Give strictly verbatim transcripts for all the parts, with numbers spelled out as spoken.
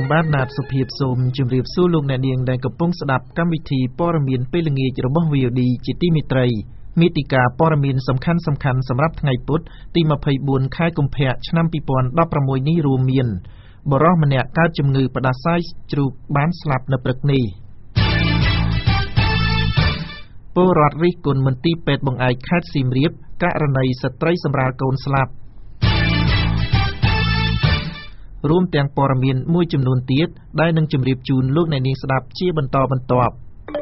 ខ្ញុំបាទណាតសុភាពសូមជម្រាបសួរលោកអ្នកនាងដែលកំពុងស្ដាប់កម្មវិធីព័ត៌មានពេលល្ងាចរបស់ វី អូ ឌី ជាទីមេត្រីមេតិការព័ត៌មានសំខាន់ៗសម្រាប់ថ្ងៃពុធទីម្ភៃបួនខែកុម្ភៈឆ្នាំពីរពាន់ដប់ប្រាំមួយនេះរួមមានបរិសម្នាក់កើតជំងឺផ្ដាសាយជ្រូកបានស្លាប់នៅព្រឹកនេះពលរដ្ឋរិះគន់មន្ទីរពេទ្យបង្អែកខេត្តសៀមរាបករណីស្ត្រីសម្រាលកូនស្លាប់រួមទាំងព័ត៌មានមួយចំនួនទៀតដែលនឹងជម្រាបជូនលោកអ្នកនាងស្ដាប់ជាបន្តបន្ទាប់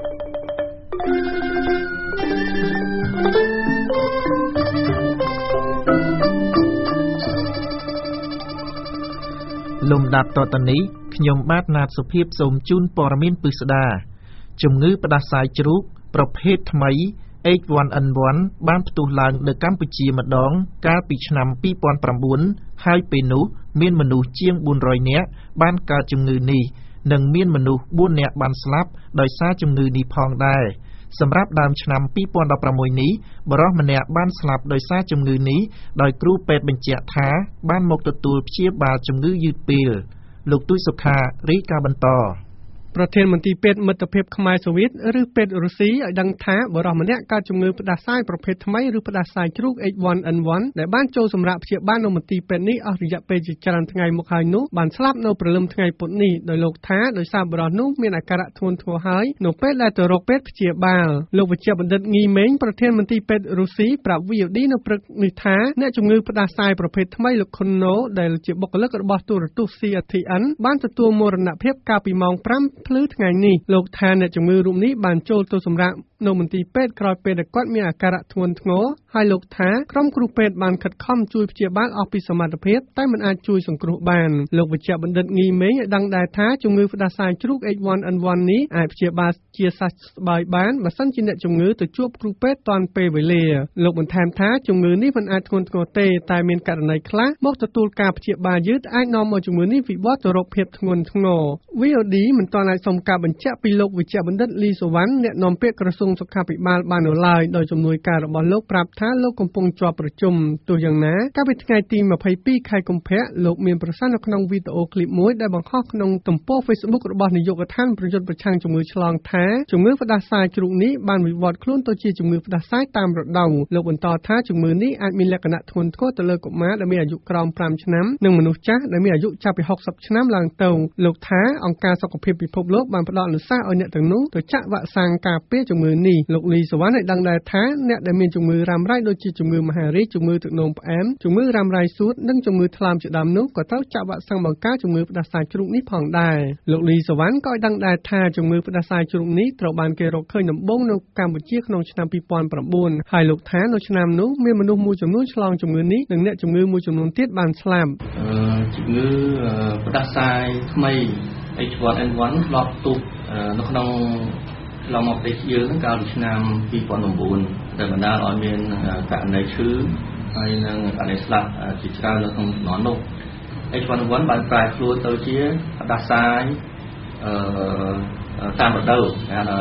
លំដាប់តទៅនេះខ្ញុំបាទណាតសុភាពសូមជូនព័ត៌មានពិស្ដាជំងឺផ្ដាសាយជ្រូកប្រភេទថ្មី เอช วัน เอ็น วัน បានផ្ទុះឡើងនៅកម្ពុជាម្ដងកាលពីឆ្នាំពីរពាន់ប្រាំបួនហើយពេលនោះមានមនុស្សជាងបួនរយនាក់បានកើតជំងឺនេះនិងមានមនុស្សបួននាក់បានស្លាប់ដោយសារជំងឺនេះផងដែរសម្រាប់ដើមឆ្នាំពីរពាន់ដប់ប្រាំមួយនេះបុរសម្នាក់បានស្លាប់ដោយសារជំងឺនេះដោយគ្រូពេទ្យបញ្ជាក់ថាបានមកទទួលព្យាបាលជំងឺយឺតពេលលោកទូចសុខារាយការណ៍បន្តប្រធានមន្ទីរពេទ្យមិត្តភាពខ្មែរសូវៀតឬពេទ្យរុស្ស៊ីឲ្យដឹងថាបុរសម្នាក់កើតជំងឺផ្ដាសាយប្រភេទថ្មីឬផ្ដាសាយជ្រូក เอช วัน เอ็น วัน ដែលបានចូលសម្រាប់ព្យាបាលនៅមន្ទីរពេទ្យនេះអស់រយៈពេលជាច្រើនថ្ងៃមកហើយនោះបានស្លាប់នៅព្រលឹមថ្ងៃពុធនេះដោយលោកថាដោយសារបុរសនោះមានអាការៈធ្ងន់ធ្ងរហើយនៅពេលដែលទៅរកពេទ្យព្យាបាលលោកវេជ្ជបណ្ឌិតងីមេងប្រធានមន្ទីរពេទ្យរុស្ស៊ីប្រាប់ វី អូ ឌី នៅព្រឹកនេះថាអ្នកជំងឺផ្ដាសាយប្រភេទថ្មីលោកខុនណូដែលជាបុគ្គលិករបស់ទូរទស្សន៍ ซี ที เอ็น បានទទួលមរណភាពកាលពីម៉ោងប្រាំភ្លឺថ្ងៃនេះលោកថាអ្នកជំងឺរូបនេះបានចូលទៅសម្រាកនៅមន្ទីរពេទ្យក្រោយពេលដែលគាត់មានអាការៈធ្ងន់ធ្ងរហើយលោកថាក្រុមគ្រូពេទ្យបានខិតខំជួយព្យាបាលអស់ពីសមត្ថភាពតែមិនអាចជួយសង្គ្រោះបានលោកវេជ្ជបណ្ឌិតងីមេងឲ្យដឹងដែរថាជំងឺផ្ដាសាយជ្រូក เอช วัน เอ็น วัน នេះអាចព្យាបាលជាសះស្បើយបានបើសិនជាអ្នកជំងឺទៅជួបគ្រូពេទ្យទាន់ពេលវេលាលោកបន្ថែមថាជំងឺនេះមិនអាចធ្ងន់ធ្ងរទេតែមានករណីខ្លះមកទទួលការព្យាបាលយឺតអាចនាំឲ្យជំងឺនេះវិវត្តទៅរកភាពធ្ងន់ធ្ងរ វី អូ ឌី មិនទាន់អាចសុំការបញ្ជាក់ពីលោកវេជ្ជបណ្ឌិតលីសុវណ្ណអ្នកនាំពាក្យក្រសួងសុខាភិបាលបាននៅឡើយដោយជំនួយការរបស់លោកប្រាប់ថាលោកកំពុងជាប់ប្រជុំទោះយ៉ាងណាកាលពីថ្ងៃទីម្ភៃពីរខែកុម្ភៈលោកមានប្រសាសន៍នៅក្នុងវីដេអូឃ្លីបមួយដែលបង្ហោះក្នុងទំព័រ Facebook របស់នាយកដ្ឋានប្រយុទ្ធប្រឆាំងជំងឺឆ្លងថាជំងឺផ្ដាសាយជ្រូកនេះបានវិវត្តខ្លួនទៅជាជំងឺផ្ដាសាយតាមរដូវលោកបន្តថាជំងឺនេះអាចមានលក្ខណៈធ្ងន់ធ្ងរទៅលើកុមារដែលមានអាយុក្រោមប្រាំឆ្នាំនិងមនុស្សចាស់ដែលមានអាយុចាប់ពីហុកសិបឆ្នាំឡើងទៅលោកថាអង្គការសុខភាពពិភពលោកបានផ្ដល់អនុសាសន៍ឲ្យអ្នកទាំងនោះទៅចាក់វ៉ាក់សាំងការពារជំងឺនេះលោកលីសវណ្ណឲ្យដឹងដែរថាអ្នកដែលមានជំងឺរ៉ាំរ៉ៃដូចជាជំងឺមហារីកជំងឺទឹកនោមផ្អែមជំងឺរ៉ាំរ៉ៃសួតនិងជំងឺថ្លើមជាដើមនោះក៏ត្រូវចាក់វ៉ាក់សាំងបង្ការជំងឺផ្ដាសាយជ្រូកនេះផងដែរលោកលីសវណ្ណក៏ឲ្យដឹងដែរថាជំងឺផ្ដាសាយជ្រូកនេះត្រូវបានគេរកឃើញដំបូងនៅកម្ពុជាក្នុងឆ្នាំពីរពាន់ប្រាំបួនហើយលោកថានៅឆ្នាំនោះមានមនុស្សមួយចំនួនឆ្លងជំងឺនេះនិងអ្នកជំងឺមួយចំនួនទៀតបានស្លាប់ជំងឺផ្ដាសាយថ្មី เอช วัน เอ็น วัน ធ្លាប់ទុកនៅក្នុងឆ្លងមកប្រទេសយើងកាលពីឆ្នាំពីរពាន់ប្រាំបួនដែលបណ្ដាលឲ្យមានករណីឈឺហើយនិងករណីស្លាប់ជាច្រើននៅក្នុងជំនាន់នោះ เอช วัน เอ็น วัน បានប្រែខ្លួនទៅជាផ្ដាសាយអឺតាមរដូវគេហៅថា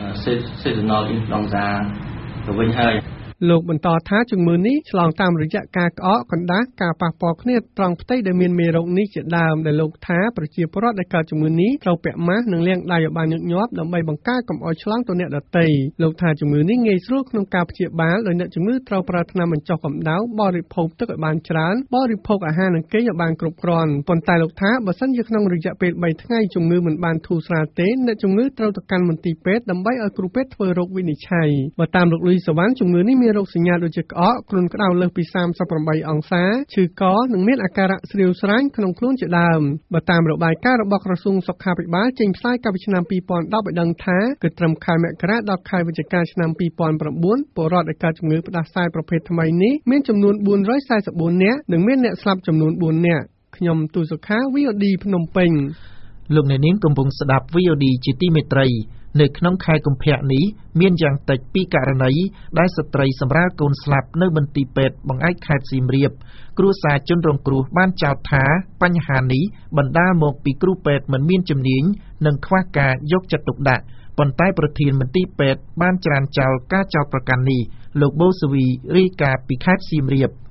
seasonal influenza ទៅវិញហើយលោកបន្តថាជំងឺនេះឆ្លងតាមរយៈការក្អកកណ្ដាស់ការប៉ះពាល់គ្នាត្រង់ផ្ទៃដែលមានមេរោគនេះជាដើមដែលលោកថាប្រជាពលរដ្ឋដែលកើតជំងឺនេះត្រូវពាក់ម៉ាស់និងលាងដៃឲ្យបានញឹកញាប់ដើម្បីបង្ការកុំឲ្យឆ្លងទៅអ្នកដទៃលោកថាជំងឺនេះងាយស្រួលក្នុងការព្យាបាលដោយអ្នកជំងឺត្រូវប្រើថ្នាំបញ្ចុះកម្ដៅបរិភោគទឹកឲ្យបានច្រើនបរិភោគអាហារនិងគេងឲ្យបានគ្រប់គ្រាន់ប៉ុន្តែលោកថាបើសិនជាក្នុងរយៈពេលបីថ្ងៃជំងឺមិនបានធូរស្រាលទេអ្នកជំងឺត្រូវទៅកាន់មន្ទីរពេទ្យដើម្បីឲ្យគ្រូពេទ្យធ្វើរោគវិនិច្ឆ័យបើតាមលោកលីសវណ្ណជំងឺនេះមានរោគសញ្ញាដូចជាក្អកគ្រុនក្តៅលើសពីសាមសិបប្រាំបីអង្សាឈឺកនិងមានអាការៈស្រាវស្រាញក្នុងខ្លួនជាដើមបើតាមរបាយការណ៍របស់ក្រសួងសុខាភិបាលចេញផ្សាយកាលពីឆ្នាំពីរពាន់ដប់ឲ្យដឹងថាគឺត្រឹមខែមករាដល់ខែវិច្ឆិកាឆ្នាំពីរពាន់ប្រាំបួនពលរដ្ឋដែលកើតជំងឺផ្ដាសាយប្រភេទថ្មីនេះមានចំនួនបួនរយសែនសិបបួននាក់និងមានអ្នកស្លាប់ចំនួនបួននាក់ខ្ញុំទូសុខា វី អូ ឌី ភ្នំពេញលោកអ្នកនាងកំពុងស្ដាប់ វី អូ ឌី ជាទីមេត្រីនៅក្នុងខែកុម្ភៈនេះមានយ៉ាងតិចពីរករណីដែលស្ត្រីសម្រាលកូនស្លាប់នៅមន្ទីរពេទ្យបង្អែកខេត្តសៀមរាបគ្រួសារជនរងគ្រោះបានចោទថាបញ្ហានេះបណ្ដាលមកពីគ្រូពេទ្យមិនមានជំនាញនិងខ្វះការយកចិត្តទុកដាក់ប៉ុន្តែប្រធានមន្ទីរពេទ្យបានច្រានចោលការចោទប្រកាន់នេះលោកបូសវីរាយការណ៍ពីខេត្តសៀមរាប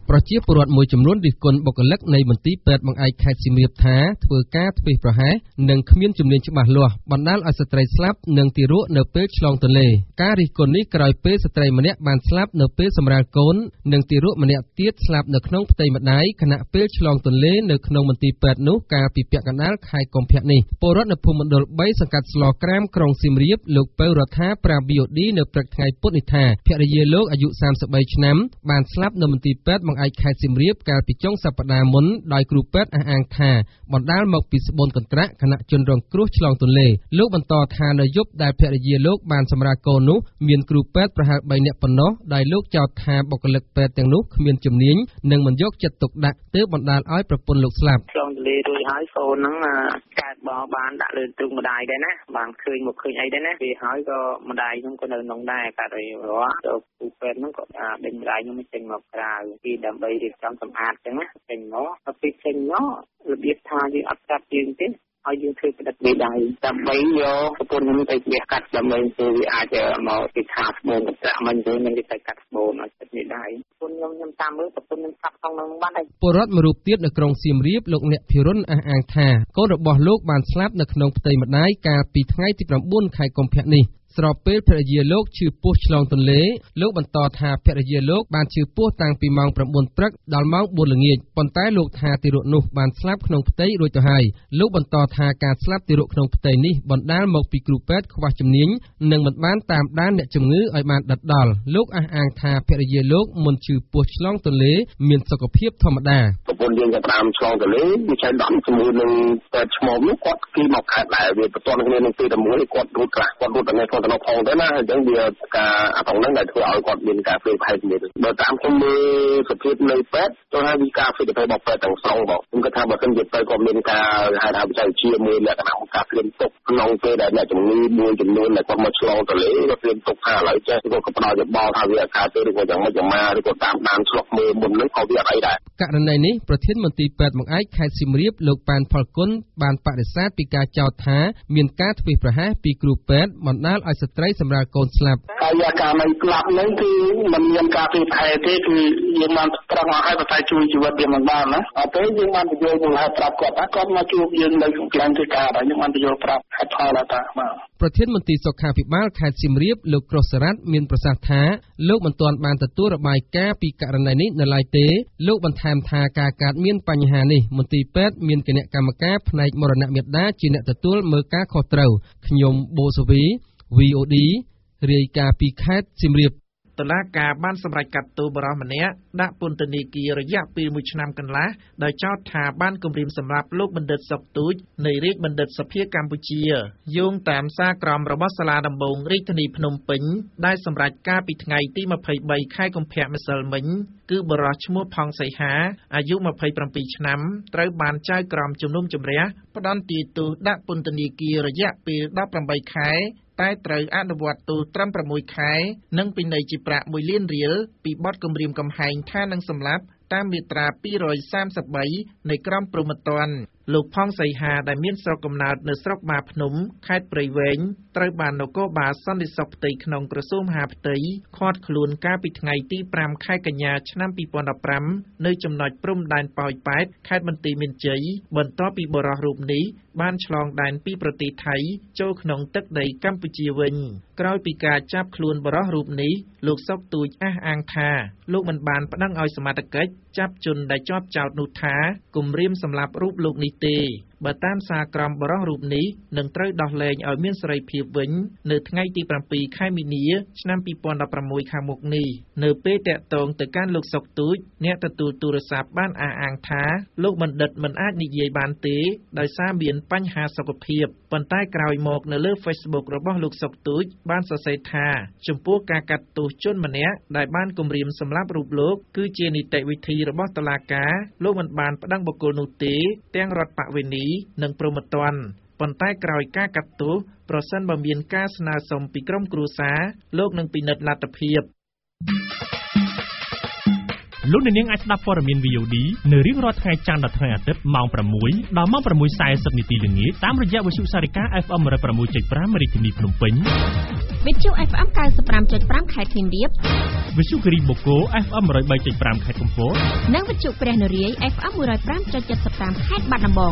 ប្រជាពលរដ្ឋមួយចំនួនរិះគន់បុគ្គលិកនៃមន្ទីរពេទ្យបង្អែកខេត្តសៀមរាបថាធ្វើការធ្វេសប្រហែសនិងគ្មានជំនាញច្បាស់លាស់បណ្ដាលឲ្យស្ត្រីស្លាប់និងទារកនៅពេលឆ្លងទន្លេការរិះគន់នេះក្រោយពេលស្ត្រីម្នាក់បានស្លាប់នៅពេលសម្រាលកូននិងទារកម្នាក់ទៀតស្លាប់នៅក្នុងផ្ទៃម្ដាយខណៈពេលឆ្លងទន្លេនៅក្នុងមន្ទីរពេទ្យនោះកាលពីពាក់កណ្ដាលខែកុម្ភៈនេះពលរដ្ឋនៅភូមិមណ្ឌលបីសង្កាត់ស្លក្រាមក្រុងសៀមរាបលោកពៅរដ្ឋាប្រាប់ វី អូ ឌី នៅព្រឹកថ្ងៃពុធនេះថាភរិយាលោកអាយុសាមសិបបីឆ្នាំបានស្លាប់នៅមន្ទីរពេទ្យបង្អែកខេត្តសៀមរាបកាលពីចុងសប្តាហ៍មុនដោយគ្រូពេទ្យអះអាងថាបណ្ដាលមកពីស្បូនកន្ត្រាក់ខណៈជនរងគ្រោះឆ្លងទន្លេលោកបន្តថានៅយប់ដែលភរិយាលោកបានសម្រាលកូននោះមានគ្រូពេទ្យប្រហែលបីនាក់ប៉ុណ្ណោះដោយលោកចោទថាបុគ្គលិកពេទ្យទាំងនោះគ្មានជំនាញនិងមិនយកចិត្តទុកដាក់ទើបបណ្ដាលឲ្យប្រពន្ធលោកស្លាប់ឆ្លងទន្លេរួចហើយកូនហ្នឹងកើតបោះបានដាក់លើទ្រូងម្ដាយដែរណាបានឃើញមកឃើញអីដែរណាវាហើយក៏ម្ដាយហ្នឹងក៏នៅក្នុងដែរកើតអីរស់ទៅគ្រូពេទ្យហ្នឹងក៏ដេញម្ដាយហ្នឹងចេញមកក្រៅពីដើម្បីរៀបចំសម្អាតចឹងណាចេញមកដល់ពេលចេញមករបៀបថាយើងអត់កាត់យើងទេឲ្យយើងធ្វើផ្ដិតមេដៃដើម្បីយកប្រពន្ធខ្ញុំទៅវាកាត់ដើម្បីទៅវាអាចមកពីថាស្បូនប្រាក់មិនទេមិនទៅកាត់ស្បូនឲ្យផ្ដិតមេដៃប្រពន្ធខ្ញុំខ្ញុំតាមមើលប្រពន្ធខ្ញុំស្លាប់ក្នុងនឹងបាត់ហើយពលរដ្ឋមួយរូបទៀតនៅក្រុងសៀមរាបលោកអ្នកភិរុនអះអាងថាកូនរបស់លោកបានស្លាប់នៅក្នុងផ្ទៃម្ដាយកាលពីថ្ងៃទីប្រាំបួនខែកុម្ភៈនេះស្របពេលភរិយាលោកឈឺពោះឆ្លងទន្លេលោកបន្តថាភរិយាលោកបានឈឺពោះតាំងពីម៉ោងប្រាំបួនព្រឹកដល់ម៉ោងបួនល្ងាចប៉ុន្តែលោកថាទារកនោះបានស្លាប់ក្នុងផ្ទៃរួចទៅហើយលោកបន្តថាការស្លាប់ទារកក្នុងផ្ទៃនេះបណ្ដាលមកពីគ្រូពេទ្យខ្វះជំនាញនិងមិនបានតាមដានអ្នកជំងឺឲ្យបានដិតដល់លោកអះអាងថាភរិយាលោកមុនឈឺពោះឆ្លងទន្លេមានសុខភាពធម្មតាប្រពន្ធយើងចាប់តាមឆ្លងទន្លេវាចៃដំជាមួយនឹងពេទ្យឈ្មោះនោះគាត់គឺមកខេត្តដែរវាបន្តគ្នានឹងទីតែមួយគាត់រត់ខ្លះគាត់រត់តែក្នុងក្នុងផងទៅណាអញ្ចឹងវាការអាផងហ្នឹងដែលធ្វើឲ្យគាត់មានការផ្លេចផ្លែទៀតបើតាមខ្ញុំមើលសភាពនៅពេទ្យទៅហើយវាការផ្លេចផ្លែរបស់ពេទ្យទាំងស្រុងបងខ្ញុំគិតថាបើសិនជាពេទ្យគាត់មានការហៅថាបច្ចេកវិទ្យាមួយលក្ខណៈការព្រៀនទុកក្នុងពេលដែលអ្នកជំងឺមួយចំនួនដែលគាត់មកឆ្លងទន្លេគាត់ព្រៀនទុកថាឥឡូវចេះគាត់ក៏ផ្ដល់យោបល់ថាវាអាការទៅឬក៏យ៉ាងម៉េចយ៉ាងម៉ាឬក៏តាមដានឆ្លុះមើលមុនហ្នឹងក៏វាអត់អីដែរករណីនេះប្រធានមន្ទីរពេទ្យបង្អែកខេត្តសៀមរាបលោកប៉ែនផលគុណបានបដិសេធពីការចោទថាមានការធ្វេសប្រហែសពីគ្រូពេទ្យបណ្ដាលឲ្យស្ត្រីសម្រាលកូនស្លាប់កាយការនៃស្លាប់ហ្នឹងគឺមិនមានការផ្លេចផ្លែទេគឺយើងបានប្រឹងឲ្យតែជួយជីវិតវាមិនបានណាអត់ទេយើងបានបញ្យល់មូលហេតុប្រាប់គាត់ថាគាត់មកជួបយើងនៅក្នុងកន្លែងធ្វើការហើយយើងបានបញ្យល់ប្រាប់ហេតុផលថាបាទប្រធានមន្ត្រីសុខាភិបាលខេត្តសៀមរាបលោកក្រសរ៉ាត់មានប្រសាសន៍ថាលោកមិនទាន់បានទទួលរបាយការណ៍ពីករណីនេះនៅឡើយទេលោកបន្ថែមថាការកើតមានបញ្ហានេះមន្ទីរពេទ្យមានគណៈកម្មការផ្នែកមរណមាតាជាអ្នកទទួលមើលការខុសត្រូវខ្ញុំបូសវី វី អូ ឌី រាយការណ៍ពីខេត្តសៀមរាបតុលាការបានសម្រេចកាត់ទោសបុរសម្នាក់ដាក់ពន្ធនាគាររយៈពេលមួយឆ្នាំកន្លះដោយចោទថាបានគំរាមសម្លាប់លោកបណ្ឌិតសុកទូចនៃរាជបណ្ឌិតសភាកម្ពុជាយោងតាមសារក្រមរបស់សាលាដំបងរាជធានីភ្នំពេញដែលសម្រេចការពីថ្ងៃទីម្ភៃបីខែកុម្ភៈម្សិលមិញគឺបុរសឈ្មោះផង់សីហាអាយុម្ភៃប្រាំពីរឆ្នាំត្រូវបានចៅក្រមជំនុំជម្រះផ្តន្ទាទោសដាក់ពន្ធនាគាររយៈពេលដប់ប្រាំបីខែតែត្រូវអនុវត្តទោសត្រឹមប្រាំមួយខែនិងពិន័យជាប្រាក់មួយលានរៀលពីបទគំរាមកំហែងថានឹងសម្លាប់តាមមាត្រាពីរសាមសិបបីនៃក្រមព្រហ្មទណ្ឌលោកផង់សីហាដែលមានស្រុកកំណើតនៅស្រុកបាភ្នំខេត្តព្រៃវែងត្រូវបាននគរបាលសន្តិសុខផ្ទៃក្នុងក្រសួងមហាផ្ទៃឃាត់ខ្លួនកាលពីថ្ងៃទីប្រាំខែកញ្ញាឆ្នាំពីរពាន់ដប់ប្រាំនៅចំណុចព្រំដែនប៉ោយប៉ែតខេត្តបន្ទាយមានជ័យបន្ទាប់ពីបុរសរូបនេះបានឆ្លងដែនពីប្រទេសថៃចូលក្នុងទឹកដីកម្ពុជាវិញក្រោយពីការចាប់ខ្លួនបុរសរូបនេះលោកសុកទូចអះអាងថាលោកមិនបានប្តឹងឲ្យសមត្ថកិច្ចចាប់ជនដែលជាប់ចោទនោះថាគំរាមសម្លាប់រូបលោកនេះទេបើតាមសារក្រមបុរសរូបនេះនឹងត្រូវដោះលែងឲ្យមានសេរីភាពវិញនៅថ្ងៃទីប្រាំពីរខែមីនាឆ្នាំពីរពាន់ដប់ប្រាំមួយខាងមុខនេះនៅពេលតាក់ទងទៅកាន់លោកសុកទូចអ្នកទទួលទូរស័ព្ទបានអះអាងថាលោកបណ្ឌិតមិនអាចនិយាយបានទេដោយសារមានបញ្ហាសុខភាពប៉ុន្តែក្រោយមកនៅលើ Facebook របស់លោកសុកទូចបានសរសេរថាចំពោះការកាត់ទោសជនម្នាក់ដែលបានគំរាមសម្លាប់រូបលោកគឺជានីតិវិធីរបស់តុលាការលោកមិនបានប្តឹងបុគ្គលនោះទេទាំងរដ្ឋបវេនីនិងព្រហ្មទណ្ឌប៉ុន្តែក្រោយការកាត់ទោសប្រសិនបើមានការស្នើសុំពីក្រុមគ្រួសារលោកនឹងពិនិត្យលទ្ធភាពលោកអ្នកនាងអាចស្ដាប់ព័ត៌មាន វី អូ ឌី នៅរៀងរាល់ថ្ងៃច័ន្ទដល់ថ្ងៃអាទិត្យម៉ោង 6 ដល់ម៉ោង 6 សែនសិប នាទីល្ងាចតាមរយៈវិទ្យុសារិកា เอฟ เอ็ม หนึ่งร้อยหกจุดห้า រាជធានីភ្នំពេញវិទ្យុ เอฟ เอ็ม เก้าสิบห้าจุดห้า ខេត្តសៀមរាបវិទ្យុគិរីបូកូ เอฟ เอ็ม หนึ่งร้อยสามจุดห้า ខេត្តកំពតនិងវិទ្យុព្រះនរាយ เอฟ เอ็ม หนึ่งร้อยห้าจุดเจ็ดสิบห้า ខេត្តបាត់ដំបង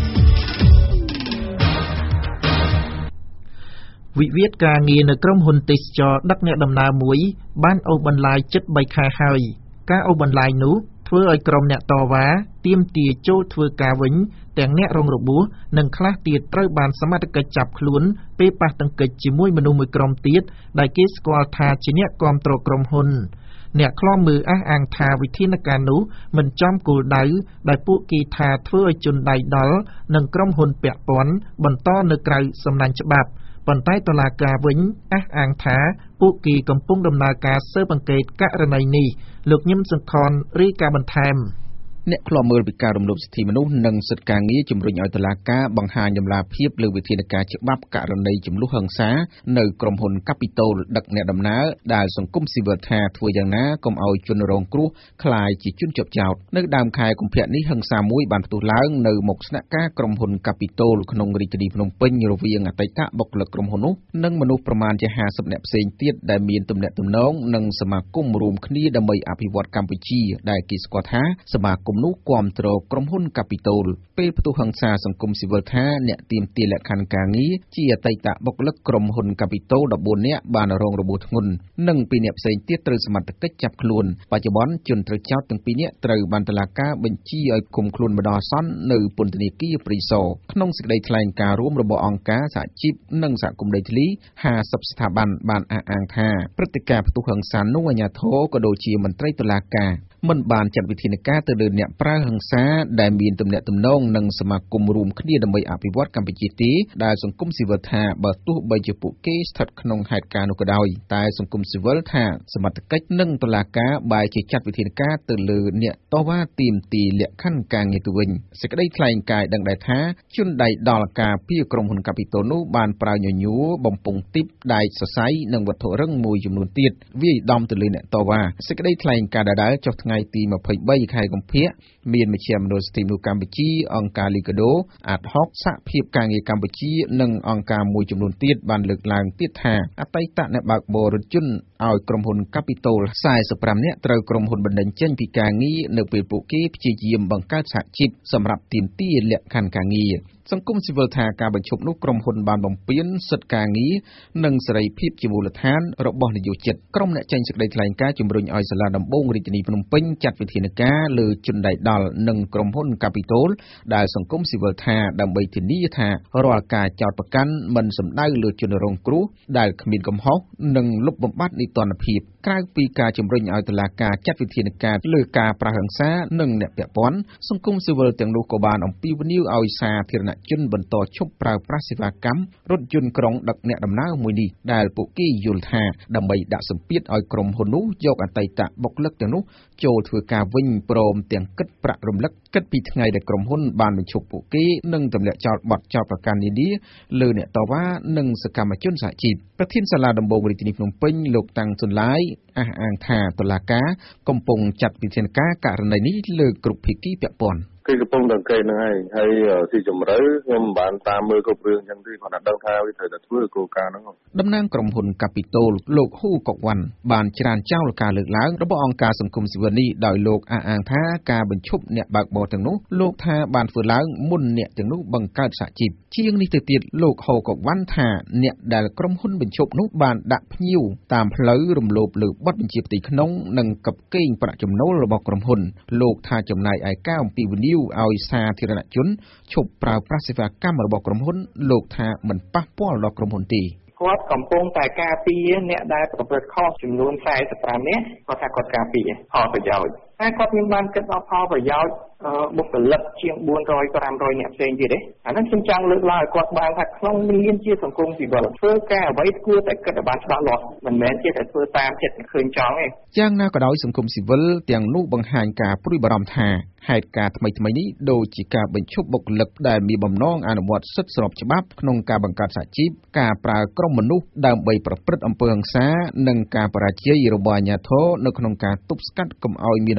វិវាទការងារនៅក្រុមហ៊ុនទេសចរដឹកអ្នកដំណើរមួយបានអូសបន្លាយជិតបីខែហើយការអូសបន្លាយនោះធ្វើឲ្យក្រុមអ្នកតវ៉ាទាមទារចូលធ្វើការវិញទាំងអ្នករងរបួសនិងខ្លះទៀតត្រូវបានសមត្ថកិច្ចចាប់ខ្លួនពេលប៉ះទង្គិចជាមួយមនុស្សមួយក្រុមទៀតដែលគេស្គាល់ថាជាអ្នកគាំទ្រក្រុមហ៊ុនអ្នកខ្លំមើលអះអាងថាវិធានការនោះមិនចំគោលដៅដែលពួកគេថាធ្វើឲ្យជនដៃដល់និងក្រុមហ៊ុនពាក់ព័ន្ធបន្តនៅក្រៅសំណាញ់ច្បាប់ប៉ុន្តែតុលាការវិញអះអាងថាពួកគេកំពុងដំណើរការស៊ើបអង្កេតករណីនេះលោកញឹមសង្ខនរាយការណ៍បន្ថែមអ្នកខ្លាំមើលពីការរំលោភសិទ្ធិមនុស្សនិងសិទ្ធិការងារជំរុញឲ្យតុលាការបង្ហាញដំណាភាពលើវិធានការច្បាប់ករណីចំនួនហិង្សានៅក្រុមហ៊ុន Capital ដឹកអ្នកដំណើរដែលសង្គមស៊ីវិលថាធ្វើយ៉ាងណាកុំឲ្យជនរងគ្រោះក្លាយជាជនជាប់ចោទនៅដើមខែកុម្ភៈនេះហិង្សាមួយបានផ្ទុះឡើងនៅមុខស្នាក់ការក្រុមហ៊ុន Capital ក្នុងរាជធានីភ្នំពេញរវាងអតីតបុគ្គលិកក្រុមហ៊ុននោះនិងមនុស្សប្រមាណជាห้าสิบនាក់ផ្សេងទៀតដែលមានទំនាក់ទំនងនិងសមាគមរួមគ្នាដើម្បីអភិវឌ្ឍកម្ពុជាដែលគេស្គាល់ថាសមាគមនោះគាំទ្រក្រុមហ៊ុន Capital ពេលផ្ទុះហិង្សាសង្គមស៊ីវិលថាអ្នកទាមទារលក្ខខណ្ឌការងារជាអតីតបុគ្គលិកក្រុមហ៊ុន Capital ដប់បួននាក់បានរងរបួសធ្ងន់និងពីរនាក់ផ្សេងទៀតត្រូវសមត្ថកិច្ចចាប់ខ្លួនបច្ចុប្បន្នជនត្រូវចោទទាំងពីរនាក់ត្រូវបានតុលាការបញ្ជាឲ្យឃុំខ្លួនបណ្ដោះអាសន្ននៅពន្ធនាគារព្រៃសរក្នុងសេចក្តីថ្លែងការណ៍រួមរបស់អង្គការសហជីពនិងសហគមន៍ដីធ្លីห้าสิบស្ថាប័នបានអះអាងថាព្រឹត្តិការណ៍ផ្ទុះហិង្សានោះអាជ្ញាធរក៏ដូចជាមន្ត្រីតុលាការមិនបានចាត់វិធានការទៅលើអ្នកប្រើហិង្សាដែលមានទំនាក់ទំនងនឹងសមាគមរួមគ្នាដើម្បីអភិវឌ្ឍកម្ពុជាទេដែលសង្គមស៊ីវិលថាបើទោះបីជាពួកគេស្ថិតក្នុងហេតុការណ៍នោះក៏ដោយតែសង្គមស៊ីវិលថាសមត្ថកិច្ចនិងតុលាការបែរជាចាត់វិធានការទៅលើអ្នកតវ៉ាទាមទារលក្ខខណ្ឌការងារទៅវិញសេចក្តីថ្លែងការណ៍ដឹងដែរថាជនដៃដល់ការពីក្រុមហ៊ុន Capital នោះបានប្រើញញួរបំពង់ទីបដែកសរសៃនិងវត្ថុរឹងមួយចំនួនទៀតវាយដំទៅលើអ្នកតវ៉ាសេចក្តីថ្លែងការណ៍ដដែលចុះថ្ងៃទីยี่สิบสามខែកុម្ភៈមានមជ្ឈមណ្ឌលសិទ្ធិមនុស្សកម្ពុជាអង្គការ Liga do អាតហុកសហភាពការងារកម្ពុជានិងអង្គការមួយចំនួនទៀតបានលើកឡើងទៀតថាអតីតអ្នកបើកបររថយន្តឲ្យក្រុមហ៊ុន Capital สี่สิบห้าនាក់ត្រូវក្រុមហ៊ុនបណ្តេញចេញពីការងារនៅពេលពួកគេព្យាយាមបង្កើតសហជីពសម្រាប់ទាមទារលក្ខខណ្ឌការងារសង្គមស៊ីវិលថាការបញ្ឈប់នោះក្រុមហ៊ុនបានបំពានសិទ្ធិការងារនិងសេរីភាពជាមូលដ្ឋានរបស់និយោជិតក្រុមអ្នកចេញសេចក្តីថ្លែងការណ៍ជំរុញឲ្យសាលាដំបងរាជធានីភ្នំពេញចាត់វិធានការលើជនដៃដល់និងក្រុមហ៊ុន Capital ដែលសង្គមស៊ីវិលថាដើម្បីធានាថារាល់ការចោទប្រកាន់មិនសំដៅលើជនរងគ្រោះដែលគ្មានកំហុសនិងលុបបំបាត់នីតិរដ្ឋភាពក្រៅពីការជំរុញឲ្យតុលាការចាត់វិធានការលើការប្រហារហិង្សានិងអ្នកពាក់ព័ន្ធសង្គមស៊ីវិលទាំងនោះក៏បានអំពាវនាវឲ្យសាធារណជនបន្តឈប់ប្រើប្រាស់សេវាកម្មរថយន្តក្រុងដឹកអ្នកដំណើរមួយនេះដែលពួកគេយល់ថាដើម្បីដាក់សម្ពាធឲ្យក្រុមហ៊ុននោះយកអតីតបុគ្គលិកទាំងនោះចូលធ្វើការវិញព្រមទាំងគិតប្រាក់រំលឹកគិតពីថ្ងៃដែលក្រុមហ៊ុនបានបញ្ឈប់ពួកគេនិងទម្លាក់ចោលបទចោទប្រកាន់នានាលើអ្នកតវ៉ានិងសកម្មជនសហជីពប្រធានសាលាដំបងរាជធានីភ្នំពេញលោកតាំងសុនឡាយអះអាងថាតុលាការកំពុងចាត់វិធានការករណីនេះលើគ្រប់ភាគីពាក់ព័ន្ធគេកំពុងតែកេហ្នឹងហើយហើយទីជំរឿខ្ញុំមិនបានតាមមើលគ្រប់រឿងចឹងទេគាត់ដឹងថាវាត្រូវតែធ្វើគោលការណ៍ហ្នឹងតំណាងក្រុមហ៊ុន Capital លោកហ៊ូកុកវ៉ាន់បានច្រានចោលការលើកឡើងរបស់អង្គការសង្គមស៊ីវិលនេះដោយលោកអះអាងថាការបញ្ឈប់អ្នកបើកបរទាំងនោះលោកថាបានធ្វើឡើងមុនអ្នកទាំងនោះបង្កើតសហជីពជាងនេះទៅទៀតលោកហ៊ូកុកវ៉ាន់ថាអ្នកដែលក្រុមហ៊ុនបញ្ឈប់នោះបានដាក់ភ្ញៀវតាមផ្លូវរំលោភលើបទបញ្ជាផ្ទៃក្នុងនិងកັບកេងប្រាក់ចំណូលរបស់ក្រុមហ៊ុនលោកថាចំណាយឯការអំពីវនីវឲ្យសាធារណជនឈប់ប្រើប្រាស់សេវាកម្មរបស់ក្រុមហ៊ុនលោកថាមិនប៉ះពាល់ដល់ក្រុមហ៊ុនទេគាត់កំពុងតែការពារអ្នកដែលប្រព្រឹត្តខុសចំនួនสี่สิบห้าនាក់គាត់ថាគាត់ការពារផលប្រយោជន៍តែគាត់មានបានគិតដល់ផលប្រយោជន៍បុគ្គលិកជាងbốn trăm 500នាក់ផ្សេងទៀតទេអាហ្នឹងខ្ញុំចង់លើកឡើងឲ្យគាត់បានថាក្នុងនាមជាសង្គមស៊ីវិលធ្វើការអ្វីគួរតែគិតឲ្យបានច្បាស់លាស់មិនមែនជាតែធ្វើតាមចិត្តឃើញចង់ទេយ៉ាងណាក៏ដោយសង្គមស៊ីវិលទាំងនោះបង្ហាញការព្រួយបារម្ភថាហេតុការណ៍ថ្មីៗនេះដូចជាការបញ្ឈប់បុគ្គលិកដែលមានបំណងអនុវត្តសិទ្ធិស្របច្បាប់ក្នុងការបង្កើតសហជីពការប្រើក្រុមមនុស្សដើម្បីប្រព្រឹត្តអំពើហិង្សានិងការបរាជ័យរបស់អាជ្ញាធរនៅក្នុងការទប់ស្កាត់កុំឲ្យមានអំ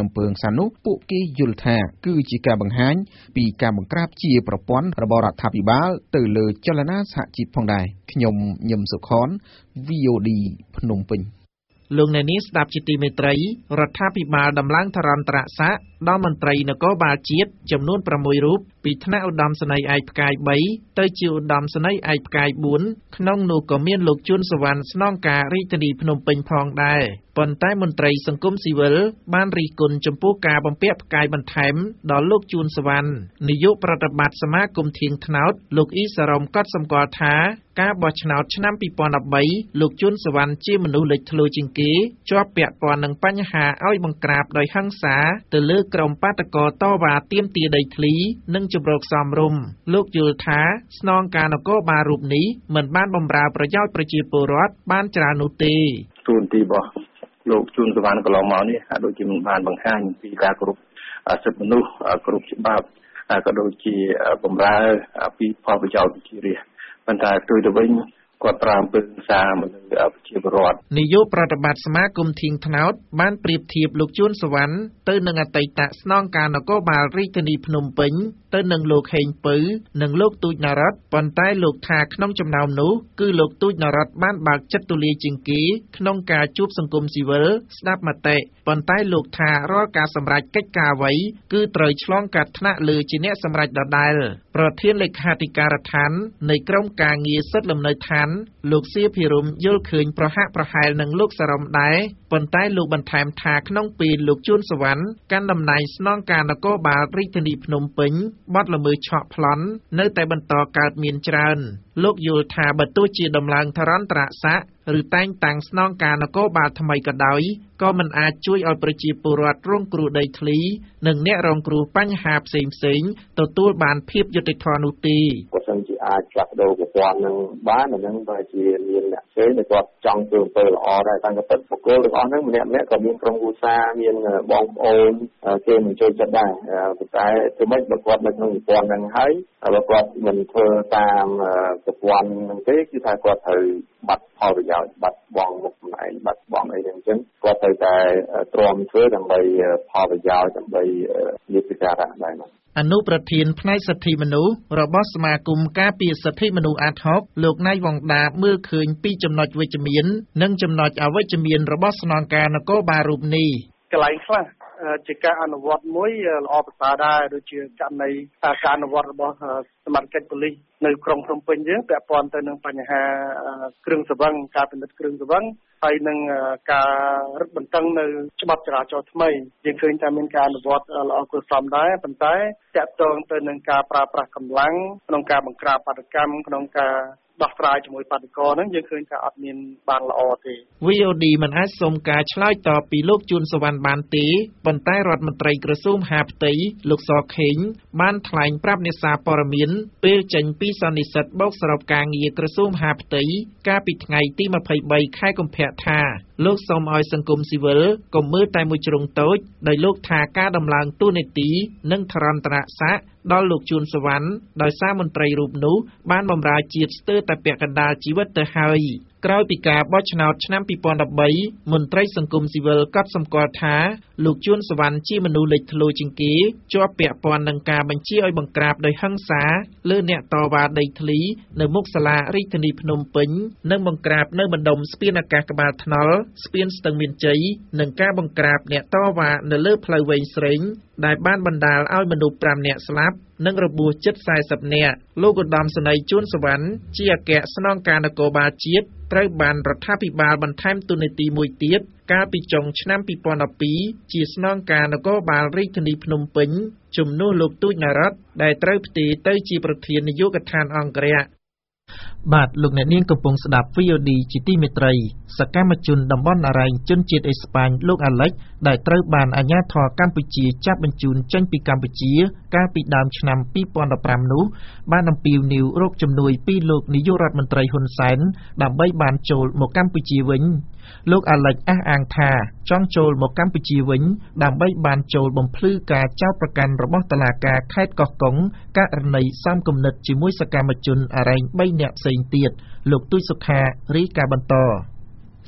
អំពើហិង្សានោះពួកគេយល់ថាគឺជាការបង្ហាញពីការបង្ក្រាបជាប្រព័ន្ធរបស់រដ្ឋាភិបាលទៅលើចលនាសហជីពផងដែរខ្ញុំញឹមសុខន វី អូ ឌី ភ្នំពេញលោកអ្នកនាងស្ដាប់ជាទីមេត្រីរដ្ឋាភិបាលដំឡើងថរន្តរស័ក្តិដល់មន្ត្រីនគរបាលជាតិចំនួនប្រាំមួយរូបពីថ្នាក់ឧត្តមសេនីយ៍ឯកផ្កាយបីទៅជាឧត្តមសេនីយ៍ឯកផ្កាយបួនក្នុងនោះក៏មានលោកជួនសវណ្ណស្នងការរាជធានីភ្នំពេញផងដែរប៉ុន្តែមន្ត្រីសង្គមស៊ីវិលបានរិះគន់ចំពោះការបំពាក់ផ្កាយបន្ថែមដល់លោកជួនសវណ្ណនាយកប្រតិបត្តិសមាគមធៀងថ្នោតលោកអ៊ីសារ៉ុមក៏សម្គាល់ថាការបោះឆ្នោតឆ្នាំពីរពាន់ដប់បីលោកជួនសវណ្ណជាមនុស្សលេចធ្លោជាងគេជាប់ពាក់ព័ន្ធនឹងបញ្ហាឲ្យបង្ក្រាបដោយហិង្សាទៅលើក្រុមបាតកោតវ៉ាទាមទារដីធ្លីនិងជំរកសមរម្យលោកយល់ថាស្នងការនគរបាលរូបនេះមិនបានបម្រើប្រយោជន៍ប្រជាពលរដ្ឋបានច្រើននោះទេទូនទីរបស់លោកជួនសវណ្ណកន្លងមកនេះហាក់ដូចជាមិនបានបង្ហាញពីការគោរពសិទ្ធិមនុស្សគោរពច្បាប់ក៏ដូចជាបម្រើពីផលប្រយោជន៍ប្រជារាស្ត្រប៉ុន្តែផ្ទុយទៅវិញគាត់ប្រើអំពើហិង្សាមកលើប្រជាពលរដ្ឋនាយកប្រតិបត្តិសមាគមធៀងថ្នោតបានប្រៀបធៀបលោកជួនសវណ្ណទៅនឹងអតីតស្នងការនគរបាលរាជធានីភ្នំពេញទៅនឹងលោកហេងពៅនិងលោកទូចនរ៉ាត់ប៉ុន្តែលោកថាក្នុងចំណោមនោះគឺលោកទូចនរ៉ាត់បានបើកចិត្តទូលាយជាងគេក្នុងការជួបសង្គមស៊ីវិលស្ដាប់មតិប៉ុន្តែលោកថារាល់ការសម្រេចកិច្ចការអ្វីគឺត្រូវឆ្លងកាត់ថ្នាក់លើជាអ្នកសម្រេចដដែលប្រធានលេខាធិការដ្ឋាននៃក្រុមការងារសិទ្ធិលំនៅឋានលោកសៀភិរមយល់ឃើញប្រហាក់ប្រហែលនឹងលោកសារ៉ុមដែរប៉ុន្តែលោកបន្ថែមថាក្នុងពេលលោកជួនសវណ្ណកាន់តំណែងស្នងការនគរបាលរាជធានីភ្នំពេញបទល្មើសឆក់ប្លន់នៅតែបន្តកើតមានច្រើនលោកយល់ថាបើទោះជាដំឡើងថរន្តរស័ក្តិឬតែងតាំងស្នងការនគរបាលថ្មីក៏ដោយក៏មិនអាចជួយឲ្យប្រជាពលរដ្ឋរងគ្រោះដីធ្លីនិងអ្នករងគ្រោះបញ្ហាផ្សេងផ្សេងទទួលបានភាពយុត្តិធម៌នោះទេបើសិនជាអាចផ្លាស់ប្ដូរប្រព័ន្ធនឹងបានអានឹងបើជាមានអ្នកផ្សេងដែលគាត់ចង់ធ្វើអំពើល្អដែរតាមពិតបុគ្គលទាំងអស់ហ្នឹងម្នាក់ម្នាក់ក៏មានក្រុមគ្រួសារមានបងប្អូនគេមិនចូលចិត្តដែរប៉ុន្តែធ្វើម៉េចបើគាត់នៅក្នុងប្រព័ន្ធហ្នឹងហើយបើគាត់មិនធ្វើតាមប្រព័ន្ធហ្នឹងទេគឺថាគាត់ត្រូវបាត់ផលប្រយោជន៍បាត់បង់មុខម្ដាយបាត់បង់អីហ្នឹងអញ្ចឹងគាត់ត្រូវតែទ្រាំធ្វើដើម្បីផលប្រយោជន៍ដើម្បីនិច្ចការៈដែរអនុប្រធានផ្នែកសិទ្ធិមនុស្សរបស់សមាគមការពារសិទ្ធិមនុស្សអាត់ហុកលោកណៃវងដាមើលឃើញពីចំណុចវិជ្ជមាននិងចំណុចអវិជ្ជមានរបស់ស្នងការនគរបាលរូបនេះកន្លែងខ្លះជាការអនុវត្តមួយល្អប្រសើរដែរដូចជាករណីការអនុវត្តរបស់សមត្ថកិច្ចប៉ូលីសនៅក្រុងភ្នំពេញយើងពាក់ព័ន្ធទៅនឹងបញ្ហាគ្រឿងសង្វឹងការពិនិត្យគ្រឿងសង្វឹងហើយនឹងការរឹតបន្តឹងនៅច្បាប់ចរាចរណ៍ថ្មីយើងឃើញថាមានការអនុវត្តល្អគួរសមដែរប៉ុន្តែតាក់ទងទៅនឹងការប្រើប្រាស់កម្លាំងក្នុងការបង្ក្រាបបាតុកម្មក្នុងការដោះស្រាយជាមួយបាតុករហ្នឹងយើងឃើញថាអត់មានបានល្អទេវី អូ ឌី មិនអាចសុំការឆ្លើយតបពីលោកជួនសវណ្ណបានទេប៉ុន្តែរដ្ឋមន្ត្រីក្រសួងមហាផ្ទៃលោកសខេងបានថ្លែងប្រាប់អ្នកសារព័ត៌មានពេលចេញពីសន្និសីទបោកសរុបការងារក្រសួងមហាផ្ទៃកាលពីថ្ងៃទីម្ភៃបីខែកុម្ភៈថាលោកសូមឲ្យសង្គមស៊ីវិលកុំមើលតែមួយជ្រុងតូចដោយលោកថាការដំឡើងតួនាទីនិងថរន្តរស័ក្តិដល់លោកជួនសវណ្ណដោយសារមន្ត្រីរូបនោះបានបម្រើជាតិស្ទើរតែពាក់កណ្ដាលជីវិតទៅហើយក្រោយពីការបោះឆ្នោតឆ្នាំពីរពាន់ដប់បីមន្ត្រីសង្គមស៊ីវិលក៏សម្គាល់ថាលោកជួនសវណ្ណជាមនុស្សលេចធ្លោជាងគេជាប់ពាក់ព័ន្ធនឹងការបញ្ជាឲ្យបង្ក្រាបដោយហិង្សាលើអ្នកតវ៉ាដីធ្លីនៅមុខសាលារាជធានីភ្នំពេញនិងបង្ក្រាបនៅបណ្ដុំស្ពានអាកាសក្បាលថ្នល់ស្ពានស្ទឹងមានជ័យនិងការបង្ក្រាបអ្នកតវ៉ានៅលើផ្លូវវែងស្រេងដែលបានបណ្ដាលឲ្យមនុស្សប្រាំនាក់ស្លាប់និងរបួសជិតសែសិបនាក់លោកឧត្តមសេនីយ៍ជួនសវណ្ណជាអគ្គស្នងការនគរបាលជាតិត្រូវបានរដ្ឋាភិបាលបន្ថែមតួនាទីមួយទៀតកាលពីចុងឆ្នាំពីរពាន់ដប់ពីរជាស្នងការនគរបាលរាជធានីភ្នំពេញជំនួសលោកទូចនរ៉ាត់ដែលត្រូវផ្ទេរទៅជាប្រធាននាយកដ្ឋានអង្គរៈបាទលោកអ្នកនាងកំពុងស្ដាប់ វី អូ ឌី ជាទីមេត្រីសកម្មជនតំបន់អរ៉ែងជនជាតិអេស្ប៉ាញលោកអាឡិចដែលត្រូវបានអាជ្ញាធរកម្ពុជាចាប់បញ្ជូនចេញពីកម្ពុជាកាលពីដើមឆ្នាំពីរពាន់ដប់ប្រាំនោះបានអំពាវនាវរកជំនួយពីលោកនាយករដ្ឋមន្ត្រីហ៊ុនសែនដើម្បីបានចូលមកកម្ពុជាវិញលោកអាឡិចអះអាងថាចង់ចូលមកកម្ពុជាវិញដើម្បីបានចូលបំភ្លឺការចោទប្រកាន់របស់តុលាការខេត្តកោះកុងករណីសំគំនិតជាមួយសកម្មជនអរ៉ែងបីនាក់ផ្សេងទៀតលោកទូចសុខារាយការណ៍បន្ត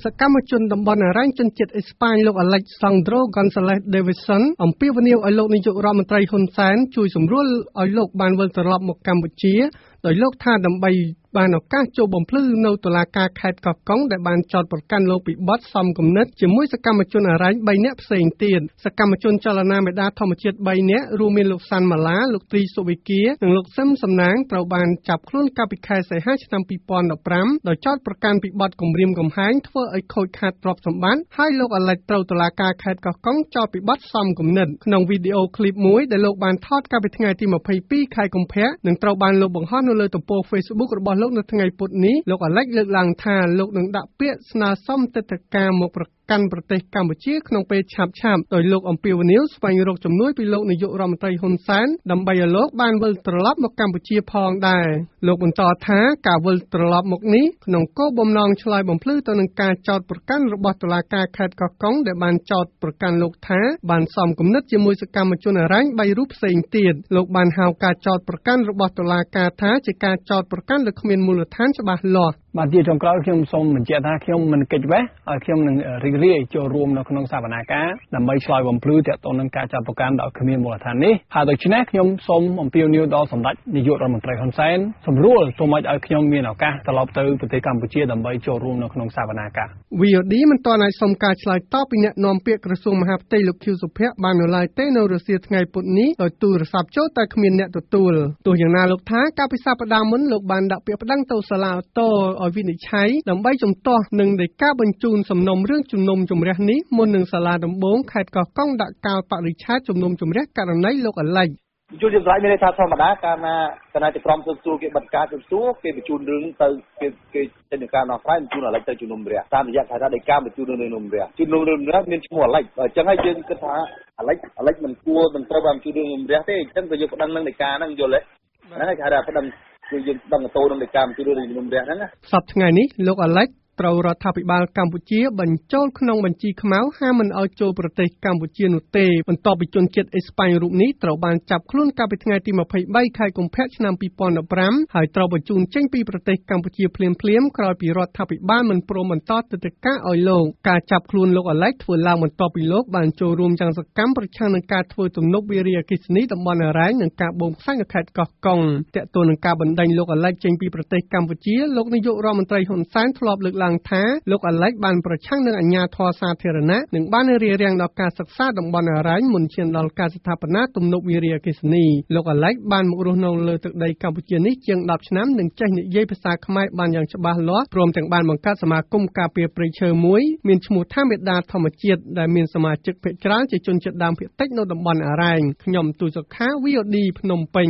សកម្មជនតំបន់អរ៉ាញ់ជនជាតិអេស្ប៉ាញលោក Alejandro González Davison អំពាវនាវឲ្យលោកនាយករដ្ឋមន្ត្រីហ៊ុនសែនជួយសម្រួលឲ្យលោកបានវិលត្រឡប់មកកម្ពុជាដោយលោកថាដើម្បីបានឱកាសចូលបំភ្លឺនៅតុលាការខេត្តកោះកុងដែលបានចោទប្រកាន់លោកពីបទសំគំនិតជាមួយសកម្មជនអរ៉ាញ់បីនាក់ផ្សេងទៀតសកម្មជនចលនាមេដាធម្មជាតិបីនាក់រួមមានលោកសាន់ម៉ាឡាលោកទ្រីសុវិគានិងលោកសឹមសំណាងត្រូវបានចាប់ខ្លួនកាលពីខែសីហាឆ្នាំពីរពាន់ដប់ប្រាំដោយចោទប្រកាន់ពីបទគំរាមកំហែងធ្វើឲ្យខូចខាតទ្រព្យសម្បត្តិហើយលោកអាឡិចត្រូវតុលាការខេត្តកោះកុងចោទពីបទសំគំនិតក្នុងវីដេអូឃ្លីបមួយដែលលោកបានថតកាលពីថ្ងៃទីម្ភៃពីរខែកុម្ភៈនិងត្រូវបានលោកបង្ហោះនៅលើទំព័រ Facebook របស់លោកនៅថ្ងៃពុធនេះលោកអាឡិចលើកឡើងថាលោកនឹងដាក់ពាក្យស្នើសុំទិដ្ឋាការមកប្រកាន់ប្រទេសកម្ពុជាក្នុងពេលឆាប់ៗដោយលោកអំពាវនាវស្វែងរកជំនួយពីលោកនាយករដ្ឋមន្ត្រីហ៊ុនសែនដើម្បីឲ្យលោកបានវិលត្រឡប់មកកម្ពុជាផងដែរលោកបន្តថាការវិលត្រឡប់មកនេះក្នុងគោលបំណងឆ្លើយបំភ្លឺទៅនឹងការចោទប្រកាន់របស់តុលាការខេត្តកោះកុងដែលបានចោទប្រកាន់លោកថាបានសំគំនិតជាមួយសកម្មជនអរ៉ាញ់បីរូបផ្សេងទៀតលោកបានហៅការចោទប្រកាន់របស់តុលាការថាជាការចោទប្រកាន់ដែលគ្មានមូលដ្ឋានច្បាស់លាស់បាទជាចុងក្រោយខ្ញុំសូមបញ្ជាក់ថាខ្ញុំមិនកិច្ចវេះហើយខ្ញុំនឹងរីករាយចូលរួមនៅក្នុងសវនាការដើម្បីឆ្លើយបំភ្លឺទាក់ទងនឹងការចាប់ប្រកាន់ដោយគ្មានមូលដ្ឋាននេះហើយដូច្នេះខ្ញុំសូមអំពាវនាវដល់សម្ដេចនាយករដ្ឋមន្ត្រីហ៊ុនសែនសម្រួលសូមឲ្យខ្ញុំមានឱកាសត្រឡប់ទៅប្រទេសកម្ពុជាដើម្បីចូលរួមនៅក្នុងសវនាការ វី អូ ឌី មិនទាន់អាចសុំការឆ្លើយតបពីអ្នកនាំពាក្យក្រសួងមហាផ្ទៃលោកខៀវសុភ័ក្របាននៅឡើយទេនៅរសៀលថ្ងៃពុធនេះដោយទូរស័ព្ទចូលតែគ្មានអ្នកទទួលទោះយ៉ាងណាលោកថាកាលពីសប្តាហ៍មុនលោកបានដាក់ពាក្យប្តឹងទៅសាលាឧទ្ធរឲ្យវិនិច្ឆ័យដើម្បីជំទាស់នឹងនៃការបញ្ជូនសំណុំរឿងជំនុំជម្រះនេះមុននឹងសាលាដំបងខេត្តកោះកុងដាក់កាលបរិច្ឆេទជំនុំជម្រះករណីលោកអាឡិចជួនជាស្លាយមានន័យថាធម្មតាកាលណាកាលណាជាក្រុមស៊ើបសួរគេបិទការស៊ើបសួរគេបញ្ជូនរឿងទៅគេគេចេញនឹងការដោះស្រាយបញ្ជូនអាឡិចទៅជំនុំជម្រះតាមរយៈហៅថាដោយការបញ្ជូនរឿងជំនុំជម្រះជំនុំជម្រះមានឈ្មោះអាឡិចអញ្ចឹងហើយយើងគិតថាអាឡិចអាឡិចមិនគួរមិនត្រូវបានបញ្ជូនរឿងជំនុំជម្រះទេអញ្ចឹងក៏យើងប្តឹងនឹងនៃការហ្នឹងយល់ទេហ្នឹងហើយគេហៅថាប្តឹងគឺយើងប្តឹងទៅនឹងនៃការបញ្ជូនរឿងជំនុំជម្រះហ្នឹងណាសប្តាហ៍ថ្ងៃនេះលោកអាឡិចត្រូវរដ្ឋាភិបាលកម្ពុជាបញ្ចូលក្នុងបញ្ជីខ្មៅហាមមិនឲ្យចូលប្រទេសកម្ពុជានោះទេបន្ទាប់ពីជនជាតិអេស្ប៉ាញរូបនេះត្រូវបានចាប់ខ្លួនកាលពីថ្ងៃទីម្ភៃបីខែកុម្ភៈឆ្នាំពីរពាន់ដប់ប្រាំហើយត្រូវបញ្ជូនចេញពីប្រទេសកម្ពុជាភ្លាមៗក្រោយពីរដ្ឋាភិបាលមិនព្រមបន្តទិដ្ឋាការឲ្យលោកការចាប់ខ្លួនលោកអាឡិចធ្វើឡើងបន្ទាប់ពីលោកបានចូលរួមយ៉ាងសកម្មប្រឆាំងនឹងការធ្វើទំនប់វារីអគ្គិសនីតំបន់អរ៉ាញ់និងការបូមខ្សាច់នៅខេត្តកោះកុងទាក់ទងនឹងការបណ្តេញលោកអាឡិចចេញពីប្រទេសកម្ពុជាលោកនាយករដ្ឋមន្ត្រីហ៊ុនសែនធ្លាប់លើកឡើងថាលោកអាឡិចបានប្រឆាំងនឹងអាជ្ញាធរសាធារណៈនិងបានរារាំងដល់ការសិក្សាតំបន់អរ៉ាញ់មុនឈានដល់ការស្ថាបនាទំនប់វារីអគ្គិសនីលោកអាឡិចបានមករស់នៅលើទឹកដីកម្ពុជានេះជាងដប់ឆ្នាំនិងចេះនិយាយភាសាខ្មែរបានយ៉ាងច្បាស់លាស់ព្រមទាំងបានបង្កើតសមាគមការពារព្រៃឈើមួយមានឈ្មោះថាមេដាធម្មជាតិដែលមានសមាជិកភាគច្រើនជាជនជាតិដើមភាគតិចនៅតំបន់អរ៉ាញ់ខ្ញុំទូសុខា វី អូ ឌី ភ្នំពេញ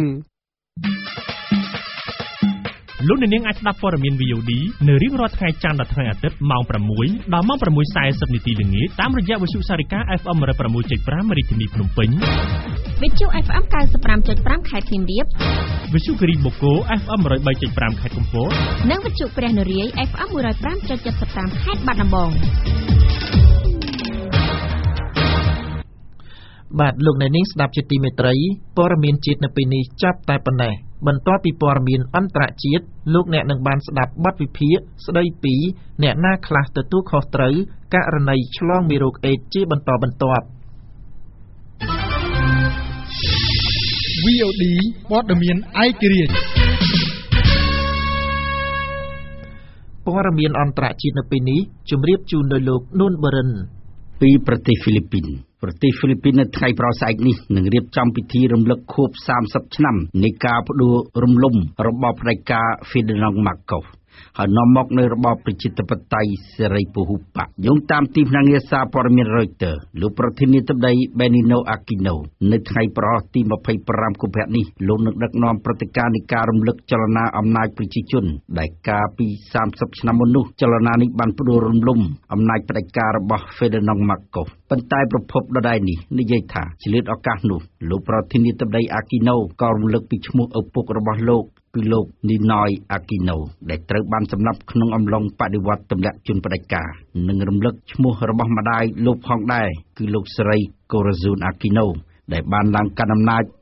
លោកអ្នកនាងអាចស្ដាប់ព័ត៌មាន វី អូ ឌី នៅរៀងរាល់ថ្ងៃច័ន្ទដល់ថ្ងៃអាទិត្យម៉ោង 6 ដល់ម៉ោង 6 សែនសិប នាទីល្ងាចតាមរយៈវិទ្យុសារិកា អេហ្វ អេម một trăm sáu mươi lăm រាជធានីភ្នំពេញវិទ្យុ អេហ្វ អេម chín mươi lăm ខេត្តសៀមរាបវិទ្យុគិរីបូកូ អេហ្វ អេម một trăm ba mươi lăm ខេត្តកំពតនិងវិទ្យុព្រះនរាយ អេហ្វ អេម một trăm năm mươi lăm ខេត្តបាត់ដំបងបាទលោកអ្នកនាងស្ដាប់ជាទីមេត្រីព័ត៌មានជាតិនៅពេលនេះចាប់តែប៉ុណ្ណេះបន្ទាប់ពីព័ត៌មានអន្តរជាតិលោកអ្នកនឹងបានស្ដាប់បទវិភាគស្ដីពីអ្នកណាខ្លះទទួលខុសត្រូវករណីឆ្លងមេរោគអេដស៍ជាបន្តបន្ទាប់វី អូ ឌី ព័ត៌មានឯករាជ្យព័ត៌មានអន្តរជាតិនៅពេលនេះជម្រាបជូនដោយលោកនួនបរិនពីប្រទេសហ្វីលីពីនប្រទេសហ្វីលីពីននៅថ្ងៃប្រស្អែកនេះនឹងរៀបចំពិធីរំលឹកខួបសាមសិបឆ្នាំនៃការផ្ដួលរំលំរបបផ្ដាច់ការ Ferdinand Marcos ហើយនាំមកនៅរបបប្រជាធិបតេយ្យសេរីពហុបកយោងតាមទីភ្នាក់ងារសារព័ត៌មាន Reuters លោកប្រធានាធិបតី Benigno Aquino នៅថ្ងៃប្រហោះទីម្ភៃប្រាំកុម្ភៈនេះលោកនឹងដឹកនាំព្រឹត្តិការណ៍នៃការរំលឹកចលនាអំណាចប្រជាជនដែលកាលពីសាមសិបឆ្នាំមុននោះចលនានេះបានផ្ដួលរំលំអំណាចផ្ដាច់ការរបស់ Ferdinand Marcos ប៉ុន្តែប្រភពដដែលនេះនិយាយថាជាលើកឱកាសនោះលោកប្រធានាធិបតី Aquino ក៏រំលឹកពីឈ្មោះឪពុករបស់លោកពីលោក Ninoy Aquino ដែលត្រូវបានសម្លាប់ក្នុងអំឡុងបដិវត្តន៍ទម្លាក់ជនផ្ដាច់ការនិងរំលឹកឈ្មោះរបស់ម្ដាយលោកផងដែរគឺលោកស្រី Corazon Aquino ដែលបានឡើងកាន់អំណាច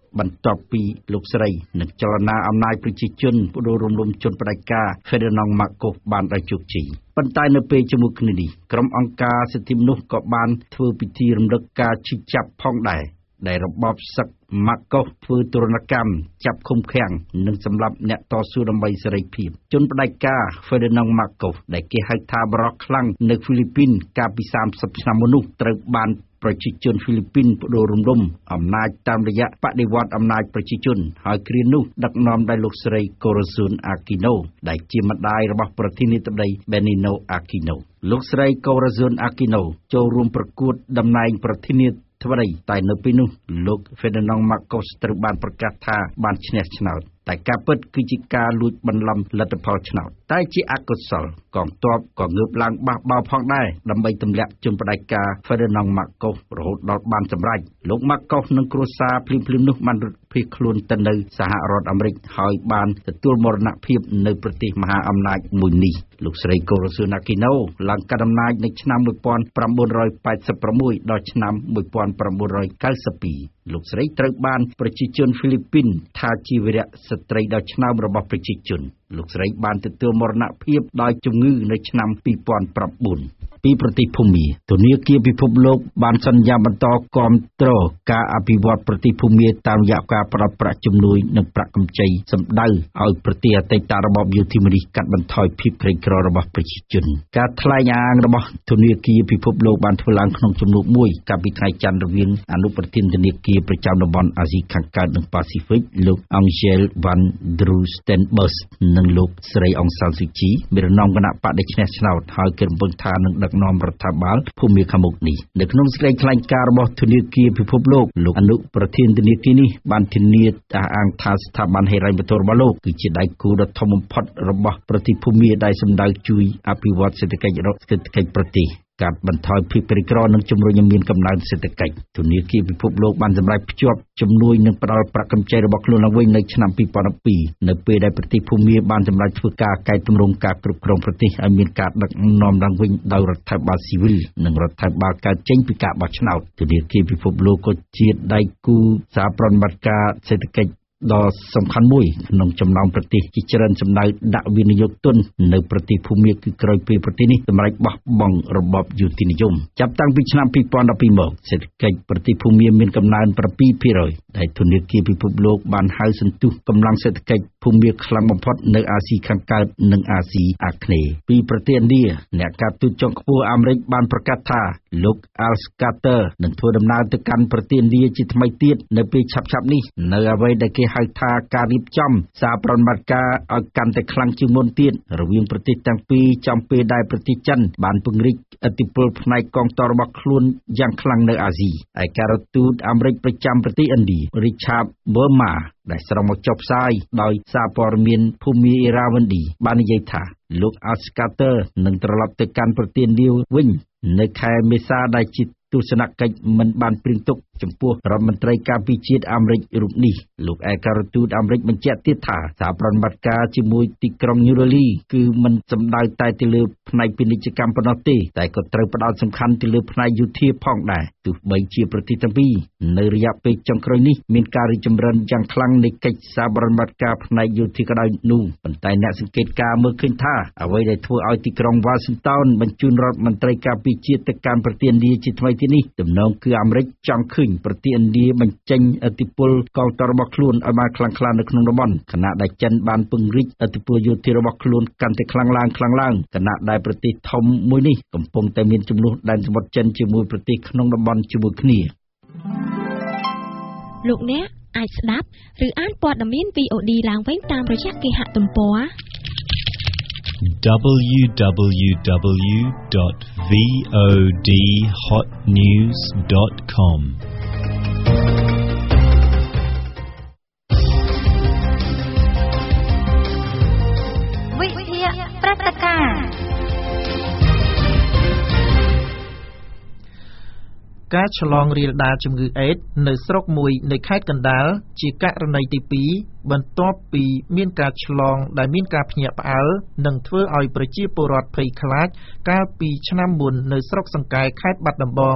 បន្ទាប់ពីលោកស្រីនឹងចលនាអំណាចប្រជាជនបដូររំលំជនផ្ដាច់ការ Ferdinand Marcos បានដោយជោគជ័យប៉ុន្តែនៅពេលជាមួយគ្នានេះក្រុមអង្គការសិទ្ធិមនុស្សក៏បានធ្វើពិធីរំលឹកការឈឺចាប់ផងដែរដែលរបបសឹក Marcos ធ្វើទរណកម្មចាប់ឃុំឃាំងនិងសម្លាប់អ្នកតស៊ូដើម្បីសេរីភាពជនផ្ដាច់ការ Ferdinand Marcos ដែលគេហៅថាបរិសុទ្ធខ្លាំងនៅហ្វីលីពីនកាលពីសាមសិបឆ្នាំមុននោះត្រូវបានប្រជាជនហ្វីលីពីនបដូររំលំអំណាចតាមរយៈបដិវត្តអំណាចប្រជាជនហើយគ្រានោះដឹកនាំដោយលោកស្រី Corazon Aquino ដែលជាម្ដាយរបស់ប្រធានាធិបតី Benigno Aquino លោកស្រី Corazon Aquino ចូលរួមប្រកួតតំណែងប្រធានាធិបតីតែនៅពេលនោះលោក Ferdinand Marcos ត្រូវបានប្រកាសថាបានឈ្នះឆ្នោតតែការពិតគឺជាការលួចបន្លំលទ្ធផលឆ្នោតតែជាអកុសលកងទ័ពក៏ងើបឡើងបះបោរផងដែរដើម្បីទម្លាក់ជនផ្ដាច់ការ Ferdinand Marcos រហូតដល់បានសម្រេចលោក Marcos និងគ្រួសារភ្លាមៗនោះបានរត់ភៀសខ្លួនទៅនៅសហរដ្ឋអាមេរិកហើយបានទទួលមរណភាពនៅប្រទេសមហាអំណាចមួយនេះលោកស្រី Corazon Aquino ឡើងកាន់អំណាចនៅឆ្នាំmột nghìn chín trăm tám mươi sáuដល់ឆ្នាំmột nghìn chín trăm chín mươi haiលោកស្រីត្រូវបានប្រជាជនហ្វីលីពីនថាជាវីរៈស្ត្រីដ៏ឆ្នើមរបស់ប្រជាជនលោកស្រីបានទទួលមរណភាពដោយជំងឺនៅឆ្នាំពីរពាន់ប្រាំបួនពីប្រទេសភូមាធនាគារពិភពលោកបានសន្យាបន្តគាំទ្រការអភិវឌ្ឍប្រទេសភូមាតាមរយៈការផ្តល់ប្រាក់ជំនួយនិងប្រាក់កម្ចីសម្ដៅឲ្យប្រទេសអតីតរបបយោធាមានីកាត់បន្ថយភាពក្រីក្ររបស់ប្រជាជនការថ្លែងអាងរបស់ធនាគារពិភពលោកបានធ្វើឡើងក្នុងជំនួបមួយកាលពីថ្ងៃច័ន្ទរវាងអនុប្រធានធនាគារប្រចាំតំបន់អាស៊ីខាងកើតនិងប៉ាស៊ីហ្វិកលោក Angel van der Stenbos និងលោកស្រី Aung San Suu Kyi មានរំងគណៈបកដែលឈ្នះឆ្នោតហើយគេរំពឹងថានឹងដឹកនាំរដ្ឋាភិបាលភូមាខាងមុខនេះនៅក្នុងសេចក្តីថ្លែងការណ៍របស់ធនាគារពិភពលោកលោកអនុប្រធានធនាគារនេះបានធានាថាអង្គថាស្ថាប័នហិរញ្ញវត្ថុរបស់លោកគឺជាដៃគូដ៏ធំបំផុតរបស់ប្រទេសភូមាដែលសម្ដៅជួយអភិវឌ្ឍសេដ្ឋកិច្ចរដ្ឋសេដ្ឋកិច្ចប្រទេសកាត់បន្ថយភាពក្រីក្រនិងជំរុញឲ្យមានកំណើនសេដ្ឋកិច្ចធនាគារពិភពលោកបានសម្រេចភ្ជាប់ជំនួយនិងផ្តល់ប្រាក់កម្ចីរបស់ខ្លួនឡើងវិញនៅឆ្នាំពីរពាន់ពីរនៅពេលដែលប្រទេសភូមាបានសម្រេចធ្វើការកែតម្រង់ការគ្រប់គ្រងប្រទេសឲ្យមានការដឹកនាំឡើងវិញដោយរដ្ឋាភិបាលស៊ីវិលនិងរដ្ឋាភិបាលកើតចេញពីការបោះឆ្នោតធនាគារពិភពលោកក៏ជាដៃគូសហប្រតិបត្តិការសេដ្ឋកិច្ចដ៏សំខាន់មួយក្នុងចំណោមប្រទេសជាច្រើនសម្ដៅដាក់វិនិយោគទុននៅប្រទេសភូមាគឺក្រោយពេលប្រទេសនេះសម្រេចបោះបង់របបយោធានិយមចាប់តាំងពីឆ្នាំពីរពាន់ដប់ពីរមកសេដ្ឋកិច្ចប្រទេសភូមាមានកំណើនប្រាំពីរភាគរយដែលធនាគារពិភពលោកបានហៅសន្ទុះកម្លាំងសេដ្ឋកិច្ចភូមាខ្លាំងបំផុតនៅអាស៊ីខាងកើតនិងអាស៊ីអាគ្នេយ៍ពីប្រទេសឥណ្ឌាអ្នកការទូតជាន់ខ្ពស់អាមេរិកបានប្រកាសថាលោក Alex Carter នឹងធ្វើដំណើរទៅកាន់ប្រទេសឥណ្ឌាជាថ្មីទៀតនៅពេលឆាប់ៗនេះនៅអ្វីដែលគេហៅថាការរៀបចំសារប្រតិបត្តិការឲ្យកាន់តែខ្លាំងជាងមុនទៀតរវាងប្រទេសទាំងពីរចំពេលដែលប្រទេសចិនបានពង្រីកឥទ្ធិពលផ្នែកកងទ័ពរបស់ខ្លួនយ៉ាងខ្លាំងនៅអាស៊ីឯការដ្ឋទូតអាមេរិកប្រចាំប្រទេសឥណ្ឌា Richard Verma ដែលស្រង់មកចុះផ្សាយដោយសារព័ត៌មានភូមា Irrawaddy បាននិយាយថាលោក Alex Carter នឹងត្រឡប់ទៅកាន់ប្រទេសឥណ្ឌាវិញនៅខែមេសាដែលជាទស្សនកិច្ចមិនបានព្រៀងទុកចំពោះរដ្ឋមន្ត្រីការពារជាតិអាមេរិករូបនេះលោកឯករដ្ឋទូតអាមេរិកបញ្ជាក់ទៀតថាសារប្រតិបត្តិការជាមួយទីក្រុង New Delhi គឺមិនសំដៅតែទៅលើផ្នែកពាណិជ្ជកម្មប៉ុណ្ណោះទេតែក៏ត្រូវផ្ដោតសំខាន់ទៅលើផ្នែកយោធាផងដែរទោះបីជាប្រទេសទាំងពីរនៅរយៈពេលចុងក្រោយនេះមានការរីកចម្រើនយ៉ាងខ្លាំងនៃកិច្ចសារប្រតិបត្តិការផ្នែកយោធាក៏ដោយនោះប៉ុន្តែអ្នកសង្កេតការណ៍មើលឃើញថាអ្វីដែលធ្វើឲ្យទីក្រុង Washington បញ្ជូនរដ្ឋមន្ត្រីការពារជាតិទៅកាន់ប្រទេសឥណ្ឌាជាថ្មីទៀតនេះទំនងគឺអាមេរិកចង់ឃើញប្រទេសឥណ្ឌាបញ្ចេញឥទ្ធិពលកងទ័ពរបស់ខ្លួនឲ្យបានខ្លាំងក្លានៅក្នុងតំបន់ខណៈដែលចិនបានពង្រីកឥទ្ធិពលយោធារបស់ខ្លួនកាន់តែខ្លាំងឡើងខ្លាំងឡើងខណៈដែលប្រទេសធំមួយនេះកំពុងតែមានចំនួនដែនសមុទ្រចិនជាមួយប្រទេសក្នុងតំបន់ជាមួយគ្នាលោកអ្នកអាចស្ដាប់ឬអានព័ត៌មាន វី អូ ឌី ឡើងវិញតាមរយៈគេហទំព័រ double-u double-u double-u dot v o d hot news dot com វិទ្យាព្រឹត្តិការណ៍ការឆ្លងរាលដាលជំងឺអេដស៍នៅស្រុកមួយនៅខេត្តកណ្ដាលជាករណីទីពីរបន្ទាប់ពីមានការឆ្លងដែលមានការភ្ញាក់ផ្អើលនិងធ្វើឲ្យប្រជាពលរដ្ឋភ័យខ្លាចកាលពីឆ្នាំមុននៅស្រុកសង្កែខេត្តបាត់ដំបង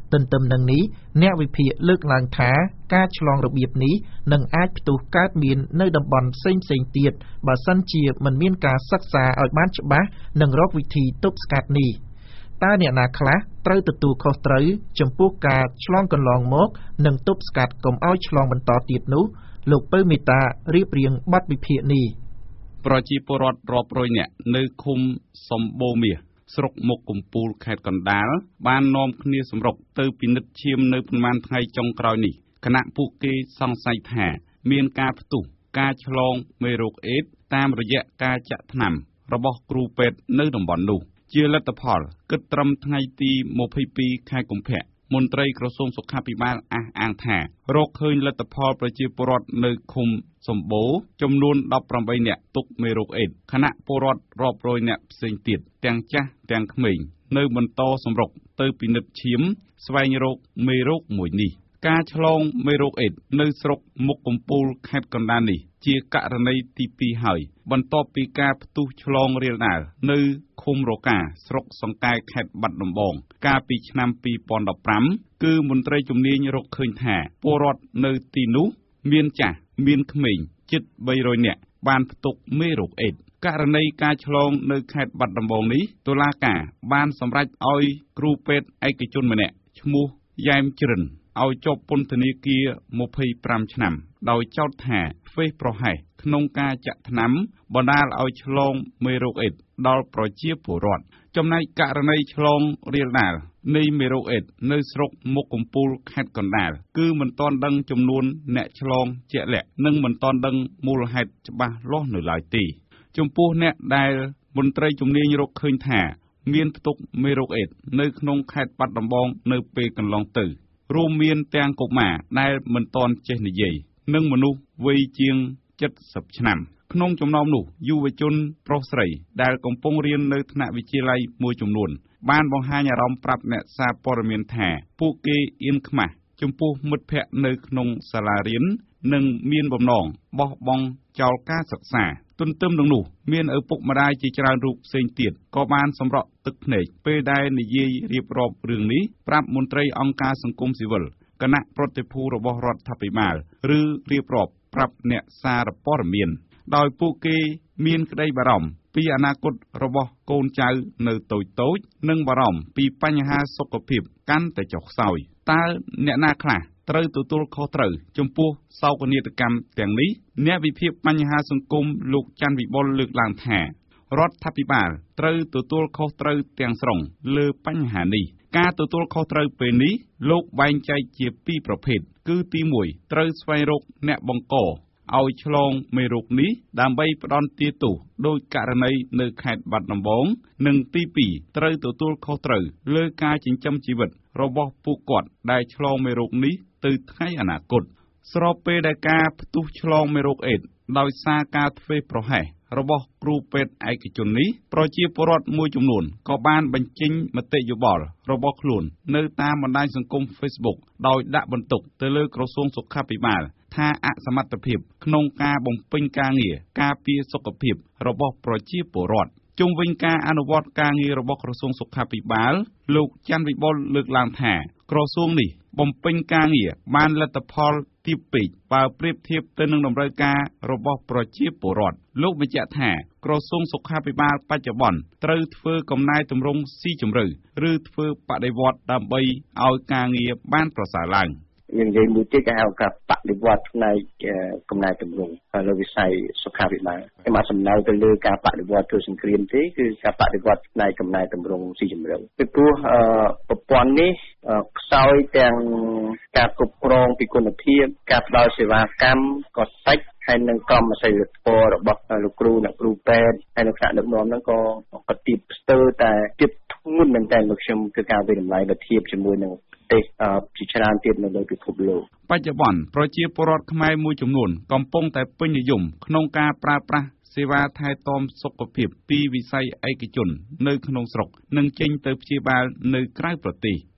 ទន្ទឹមនឹងនេះអ្នកវិភាគលើកឡើងថាការឆ្លងរបៀបនេះនឹងអាចផ្ទុះកើតមាននៅតំបន់ផ្សេងៗទៀតបើសិនជាមិនមានការសិក្សាឲ្យបានច្បាស់និងរកវិធីទប់ស្កាត់នេះតើអ្នកណាខ្លះត្រូវទទួលខុសត្រូវចំពោះការឆ្លងកន្លងមកនិងទប់ស្កាត់កុំឲ្យឆ្លងបន្តទៀតនោះលោកពៅមេតារៀបរៀងបទវិភាគនេះប្រជាពលរដ្ឋរាប់រយនាក់នៅឃុំសំបូរមាសស្រុកមុខកំពូលខេត្តកណ្ដាលបាននាំគ្នាសម្រុកទៅពិនិត្យឈាមនៅប្រមាណថ្ងៃចុងក្រោយនេះគណៈពួកគេសង្ស័យថាមានការផ្ទុះការឆ្លងមេរោគអេដស៍តាមរយៈការចាក់ថ្នាំរបស់គ្រូពេទ្យនៅតំបន់នោះជាលទ្ធផលគិតត្រឹមថ្ងៃទីម្ភៃពីរខែកុម្ភៈមន្ត្រីក្រសួងសុខាភិបាលអះអាងថារកឃើញលទ្ធផលប្រជាពលរដ្ឋនៅឃុំសម្បូរចំនួនដប់ប្រាំបីនាក់ទុកមេរោគអេដស៍គណៈពលរដ្ឋរាប់រយនាក់ផ្សេងទៀតទាំងចាស់ទាំងក្មេងនៅបន្តសម្រុកទៅពិនិត្យឈាមស្វែងរកមេរោគមួយនេះការឆ្លងមេរោគអេដស៍នៅស្រុកមុខកំពូលខេត្តកណ្ដាលនេះជាករណីទីពីរហើយបន្ទាប់ពីការផ្ទុះឆ្លងរាលដាលនៅឃុំរកាស្រុកសង្កែខេត្តបាត់ដំបងកាលពីឆ្នាំពីរពាន់ដប់ប្រាំគឺមន្ត្រីជំនាញរកឃើញថាពលរដ្ឋនៅទីនោះមានចាស់មានក្មេងជិតបីរយនាក់បានផ្ទុកមេរោគអេដស៍ករណីការឆ្លងនៅខេត្តបាត់ដំបងនេះតុលាការបានសម្រេចឲ្យគ្រូពេទ្យឯកជនម្នាក់ឈ្មោះយ៉ែមជ្រិនឲ្យជាប់ពន្ធនាគារម្ភៃប្រាំឆ្នាំដោយចោទថាធ្វេសប្រហែសក្នុងការចាក់ថ្នាំបណ្ដាលឲ្យឆ្លងមេរោគអេដស៍ដល់ប្រជាពលរដ្ឋចំណែកករណីឆ្លងរាលដាលនៃមេរោគអេដស៍នៅស្រុកមុខកំពូលខេត្តកណ្ដាលគឺមិនទាន់ដឹងចំនួនអ្នកឆ្លងជាក់លាក់និងមិនទាន់ដឹងមូលហេតុច្បាស់លាស់នៅឡើយទេចំពោះអ្នកដែលមន្ត្រីជំនាញរកឃើញថាមានផ្ទុកមេរោគអេដស៍នៅក្នុងខេត្តបាត់ដំបងនៅពេលកន្លងទៅរួមមានទាំងកុមារដែលមិនទាន់ចេះនិយាយនិងមនុស្សវ័យជាងជិតសិបឆ្នាំក្នុងចំណោមនោះយុវជនប្រុសស្រីដែលកំពុងរៀននៅថ្នាក់វិទ្យាល័យមួយចំនួនបានបង្ហាញអារម្មណ៍ប្រាប់អ្នកសារព័ត៌មានថាពួកគេអៀនខ្មាស់ចំពោះមិត្តភ័ក្តិនៅក្នុងសាលារៀននិងមានបំណងបោះបង់ចោលការសិក្សាទន្ទឹមនឹងនោះមានឪពុកម្ដាយជាច្រើនរូបផ្សេងទៀតក៏បានសម្រក់ទឹកភ្នែកពេលដែលនិយាយរៀបរាប់រឿងនេះប្រាប់មន្ត្រីអង្គការសង្គមស៊ីវិលគណៈប្រតិភូរបស់រដ្ឋាភិបាលឬរៀបរាប់ប្រាប់អ្នកសារព័ត៌មានដោយពួកគេមានក្តីបារម្ភពីអនាគតរបស់កូនចៅនៅតូចតូចនិងបារម្ភពីបញ្ហាសុខភាពកាន់តែចុះខ្សោយតើអ្នកណាខ្លះត្រូវទទួលខុសត្រូវចំពោះសោកនាដកម្មទាំងនេះអ្នកវិភាគបញ្ហាសង្គមលោកច័ន្ទវិបុលលើកឡើងថារដ្ឋាភិបាលត្រូវទទួលខុសត្រូវទាំងស្រុងលើបញ្ហានេះការទទួលខុសត្រូវពេលនេះលោកបែងចែកជាពីរប្រភេទគឺទីមួយត្រូវស្វែងរកអ្នកបង្កឲ្យឆ្លងមេរោគនេះដើម្បីផ្ដន់ទាទោសដោយករណីនៅខេត្តបាត់ដំបងនិងទីពីរត្រូវទទួលខុសត្រូវលើការចិញ្ចឹមជីវិតរបស់ពួកគាត់ដែលឆ្លងមេរោគនេះទៅថ្ងៃអនាគតស្របពេលដែលការផ្ទុះឆ្លងមេរោគអេដស៍ដោយសារការធ្វេសប្រហែសរបស់គ្រូពេទ្យឯកជននេះប្រជាពលរដ្ឋមួយចំនួនក៏បានបញ្ចេញមតិយោបល់របស់ខ្លួននៅតាមបណ្ដាញសង្គម Facebook ដោយដាក់បន្ទុកទៅលើក្រសួងសុខាភិបាលថាអសមត្ថភាពក្នុងការបំពេញការងារការពារសុខភាពរបស់ប្រជាពលរដ្ឋជុំវិញការអនុវត្តការងាររបស់ក្រសួងសុខាភិបាលលោកច័ន្ទវិបុលលើកឡើងថាក្រសួងនេះបំពេញការងារបានលទ្ធផលទាបពេកបើប្រៀបធៀបទៅនឹងតម្រូវការរបស់ប្រជាពលរដ្ឋលោកបញ្ជាក់ថាក្រសួងសុខាភិបាលបច្ចុប្បន្នត្រូវធ្វើកំណែទម្រង់ស៊ីជម្រៅឬធ្វើបដិវត្តន៍ដើម្បីឲ្យការងារបានប្រសើរឡើងយើងនិយាយមួយទៀតគេហៅថាបដិវត្តផ្នែកកំណែទម្រង់លើវិស័យសុខាភិបាលខ្ញុំអត់សំដៅទៅលើការបដិវត្តធ្វើសង្គ្រាមទេគឺការបដិវត្តផ្នែកកំណែទម្រង់ស៊ីជម្រៅពីព្រោះប្រព័ន្ធនេះខ្សោយទាំងការគ្រប់គ្រងពីគុណភាពការផ្ដល់សេវាកម្មក៏តិចហើយនឹងកម្មសិលធម៌របស់លោកគ្រូអ្នកគ្រូពេទ្យហើយនឹងថ្នាក់ដឹកនាំហ្នឹងក៏ក៏ទីស្ទើរតែទៀតធ្ងន់មែនតើលោកខ្ញុំគឺការវិតម្លៃបើធៀបជាមួយនឹងទេជាច្រើនទៀតនៅលើពិភពលោកបច្ចុប្បន្នប្រជាពលរដ្ឋខ្មែរមួយចំនួនកំពុងតែពេញនិយមក្នុងការប្រើប្រាស់សេវាថែទាំសុខភាពពីវិស័យឯកជននៅក្នុងស្រុកនិងចេញទៅព្យាបាលនៅក្រៅប្រទេស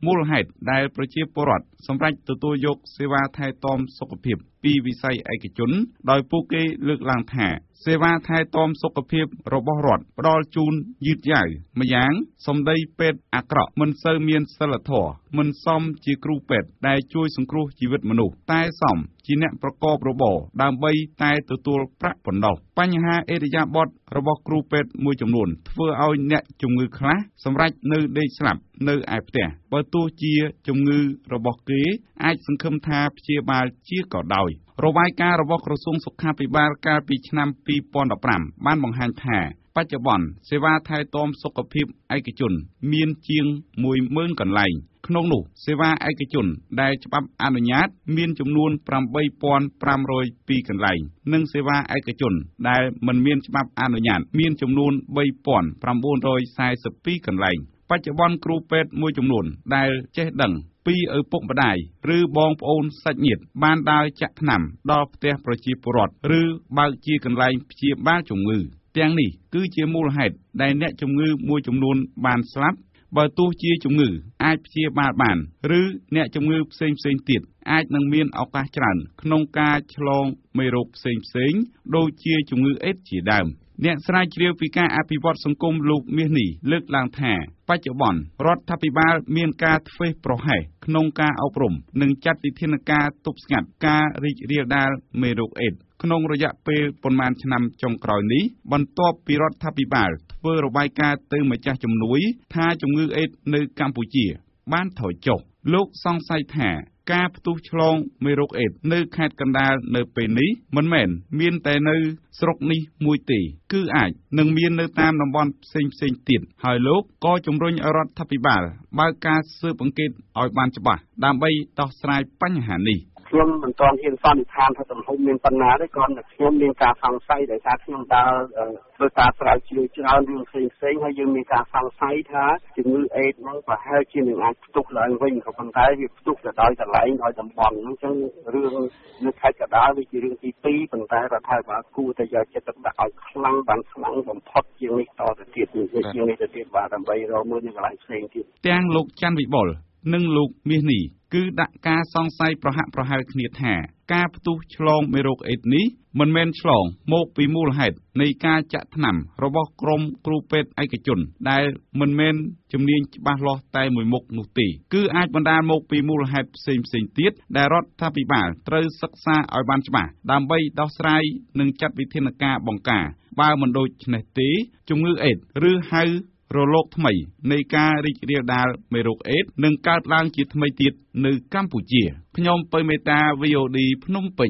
មូលហេតុដែលប្រជាពលរដ្ឋសម្រាប់ទទួលយកសេវាថែទាំសុខភាពពីវិស័យឯកជនដោយពួកគេលើកឡើងថាសេវាថែទាំសុខភាពរបស់រដ្ឋផ្ដល់ជូនយឺតយ៉ាវម្យ៉ាងសម្ដីពេទ្យអាក្រក់មិនសូវមានសិលធម៌មិនសមជាគ្រូពេទ្យដែលជួយសង្គ្រោះជីវិតមនុស្សតែសមជាអ្នកប្រកបរបរដើម្បីតែទទួលប្រាក់ប៉ុណ្ណោះបញ្ហាអេរយាប័តរបស់គ្រូពេទ្យមួយចំនួនធ្វើឲ្យអ្នកជំងឺខ្លះសម្រេចនៅដេកស្លាប់នៅឯផ្ទះបើទោះជាជំងឺរបស់គេអាចសង្ឃឹមថាព្យាបាលជាក៏ដោយរបាយការណ៍របស់ក្រសួងសុខាភិបាលកាលពីឆ្នាំពីរពាន់ដប់ប្រាំបានបង្ហាញថាបច្ចុប្បន្នសេវាថែទាំសុខភាពឯកជនមានជាងមួយម៉ឺនកន្លែងក្នុងនោះសេវាឯកជនដែលច្បាប់អនុញ្ញាតមានចំនួនប្រាំបីពាន់ប្រាំរយពីរកន្លែងនិងសេវាឯកជនដែលមិនមានច្បាប់អនុញ្ញាតមានចំនួនបីពាន់ប្រាំបួនរយសែសិបពីរកន្លែងបច្ចុប្បន្នគ្រូពេទ្យមួយចំនួនដែលចេះដឹងពីឪពុកម្ដាយឬបងប្អូនសាច់ញាតិបានដើរចាក់ថ្នាំដល់ផ្ទះប្រជាពលរដ្ឋឬបើកជាកន្លែងព្យាបាលជំងឺទាំងនេះគឺជាមូលហេតុដែលអ្នកជំងឺមួយចំនួនបានស្លាប់បើទោះជាជំងឺអាចព្យាបាលបានឬអ្នកជំងឺផ្សេងផ្សេងទៀតអាចនឹងមានឱកាសច្រើនក្នុងការឆ្លងមេរោគផ្សេងផ្សេងដូចជាជំងឺអេដស៍ជាដើមអ្នកស្រាវជ្រាវពីការអភិវឌ្ឍសង្គមលោកមាសនេះលើកឡើងថាបច្ចុប្បន្នរដ្ឋាភិបាលមានការធ្វេសប្រហែសក្នុងការអប់រំនិងចាត់វិធានការទប់ស្កាត់ការរីករាលដាលមេរោគអេដស៍ក្នុងរយៈពេលប៉ុន្មានឆ្នាំចុងក្រោយនេះបន្ទាប់ពីរដ្ឋាភិបាលធ្វើរបាយការណ៍ទៅម្ចាស់ជំនួយថាជំងឺអេដស៍នៅកម្ពុជាបានថយចុះលោកសង្ស័យថាការផ្ទុះឆ្លងមេរោគអេដស៍នៅខេត្តកណ្ដាលនៅពេលនេះមិនមែនមានតែនៅស្រុកនេះមួយទេគឺអាចនឹងមាននៅតាមតំបន់ផ្សេងផ្សេងទៀតហើយលោកក៏ជំរុញឲ្យរដ្ឋាភិបាលបើកការស៊ើបអង្កេតឲ្យបានច្បាស់ដើម្បីដោះស្រាយបញ្ហានេះខ្ញុំមិនទាន់ហ៊ានសន្និដ្ឋានថាទំហំមានប៉ុណ្ណាទេគ្រាន់តែខ្ញុំមានការសង្ស័យដោយសារខ្ញុំដើរធ្វើការស្រាវជ្រាវច្រើនរឿងផ្សេងផ្សេងហើយយើងមានការសង្ស័យថាជំងឺអេដស៍ហ្នឹងប្រហែលជានឹងអាចផ្ទុះឡើងវិញក៏ប៉ុន្តែវាផ្ទុះទៅដោយកន្លែងដោយតំបន់អញ្ចឹងរឿងនៅខេត្តកណ្ដាលវាជារឿងទីពីរប៉ុន្តែរដ្ឋាភិបាលគួរតែយកចិត្តទុកដាក់ឲ្យខ្លាំងបានខ្លាំងបំផុតជាងនេះតទៅទៀតជាងនេះទៅទៀតបាទដើម្បីរកមើលនៅកន្លែងផ្សេងទៀតទាំងលោកច័ន្ទវិបុលនិងលោកមាសនេះគឺដាក់ការសង្ស័យប្រហាក់ប្រហែលគ្នាថាការផ្ទុះឆ្លងមេរោគអេដស៍នេះមិនមែនឆ្លងមកពីមូលហេតុនៃការចាក់ថ្នាំរបស់ក្រុមគ្រូពេទ្យឯកជនដែលមិនមែនជំនាញច្បាស់លាស់តែមួយមុខនោះទេគឺអាចបណ្ដាលមកពីមូលហេតុផ្សេងផ្សេងទៀតដែលរដ្ឋាភិបាលត្រូវសិក្សាឲ្យបានច្បាស់ដើម្បីដោះស្រាយនិងចាត់វិធានការបង្ការបើមិនដូច្នេះទេជំងឺអេដស៍ឬហៅរលកថ្មីនៃការរីករាលដាលមេរោគអេដស៍នឹងកើតឡើងជាថ្មីទៀតនៅកម្ពុជាខ្ញុំពៅមេតា វី អូ ឌី ភ្នំពេញ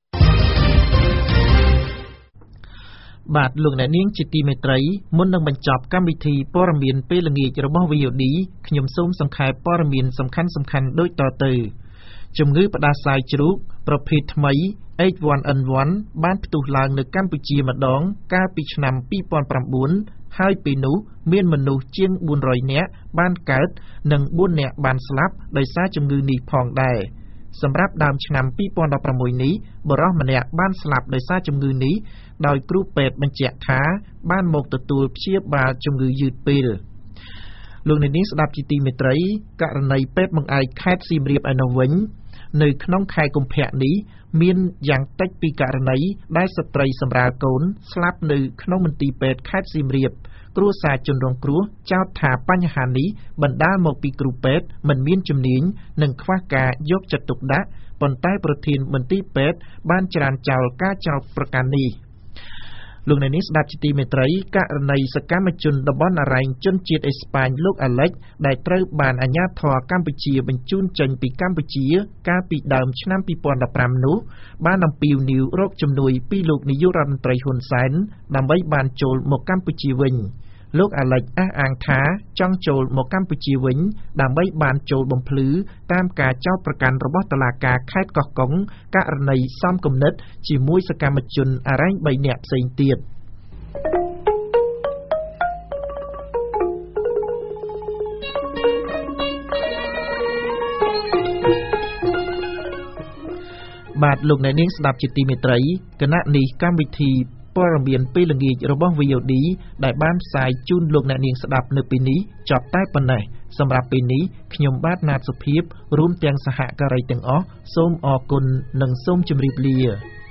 បាទលោកអ្នកនាងជាទីមេត្រីមុននឹងបញ្ចប់កម្មវិធីព័ត៌មានពេលល្ងាចរបស់ វី អូ ឌី ខ្ញុំសូមសង្ខេបព័ត៌មានសំខាន់ៗដូចតទៅជំងឺផ្ដាសាយជ្រូកប្រភេទថ្មី เอช วัน เอ็น วัน បានផ្ទុះឡើងនៅកម្ពុជាម្ដងកាលពីឆ្នាំពីរពាន់ប្រាំបួនហើយពេលនោះមានមនុស្សជាងបួនរយនាក់បានកើតនិងបួននាក់បានស្លាប់ដោយសារជំងឺនេះផងដែរសម្រាប់ដើមឆ្នាំពីរពាន់ដប់ប្រាំមួយនេះបុរសម្នាក់បានស្លាប់ដោយសារជំងឺនេះដោយគ្រូពេទ្យបញ្ជាក់ថាបានមកទទួលព្យាបាលជំងឺយឺតពេលលោកអ្នកនាងស្ដាប់ជាទីមេត្រីករណីពេទ្យបង្អែកខេត្តសៀមរាបឯនោះវិញនៅក្នុងខែកុម្ភៈនេះមានយ៉ាងតិចពីករណីដែលស្ត្រីសម្រាលកូនស្លាប់នៅក្នុងមន្ទីរពេទ្យខេត្តសៀមរាបគ្រួសារជនរងគ្រោះចោទថាបញ្ហានេះបណ្ដាលមកពីគ្រូពេទ្យមិនមានជំនាញនិងខ្វះការយកចិត្តទុកដាក់ប៉ុន្តែប្រធានមន្ទីរពេទ្យបានច្រានចោលការចោទប្រកាន់នេះលោកអ្នកនាងស្ដាប់ជាទីមេត្រីករណីសកម្មជនតំបន់អរ៉ែងជនជាតិអេស្ប៉ាញលោកអាឡិចដែលត្រូវបានអាជ្ញាធរកម្ពុជាបញ្ជូនចេញពីកម្ពុជាកាលពីដើមឆ្នាំពីរពាន់ដប់ប្រាំនោះបានអំពាវនាវរកជំនួយពីលោកនាយករដ្ឋមន្ត្រីហ៊ុនសែនដើម្បីបានចូលមកកម្ពុជាវិញលោកអាឡិចអះអាងថាចង់ចូលមកកម្ពុជាវិញដើម្បីបានចូលបំភ្លឺតាមការចោទប្រកាន់របស់តុលាការខេត្តកោះកុងករណីសំគំនិតជាមួយសកម្មជនអរ៉ែងបីនាក់ផ្សេងទៀតបាទលោកអ្នកនាងស្ដាប់ជាទីមេត្រីគណៈនេះកម្មវិធីព័ត៌មានពេលល្ងាចរបស់ វី អូ ឌី ដែលបានផ្សាយជូនលោកអ្នកនាងស្ដាប់នៅពេលនេះចប់តែប៉ុណ្ណេះសម្រាប់ពេលនេះខ្ញុំបាទណាតសុភាពរួមទាំងសហការីទាំងអស់សូមអរគុណនិងសូមជម្រាបលា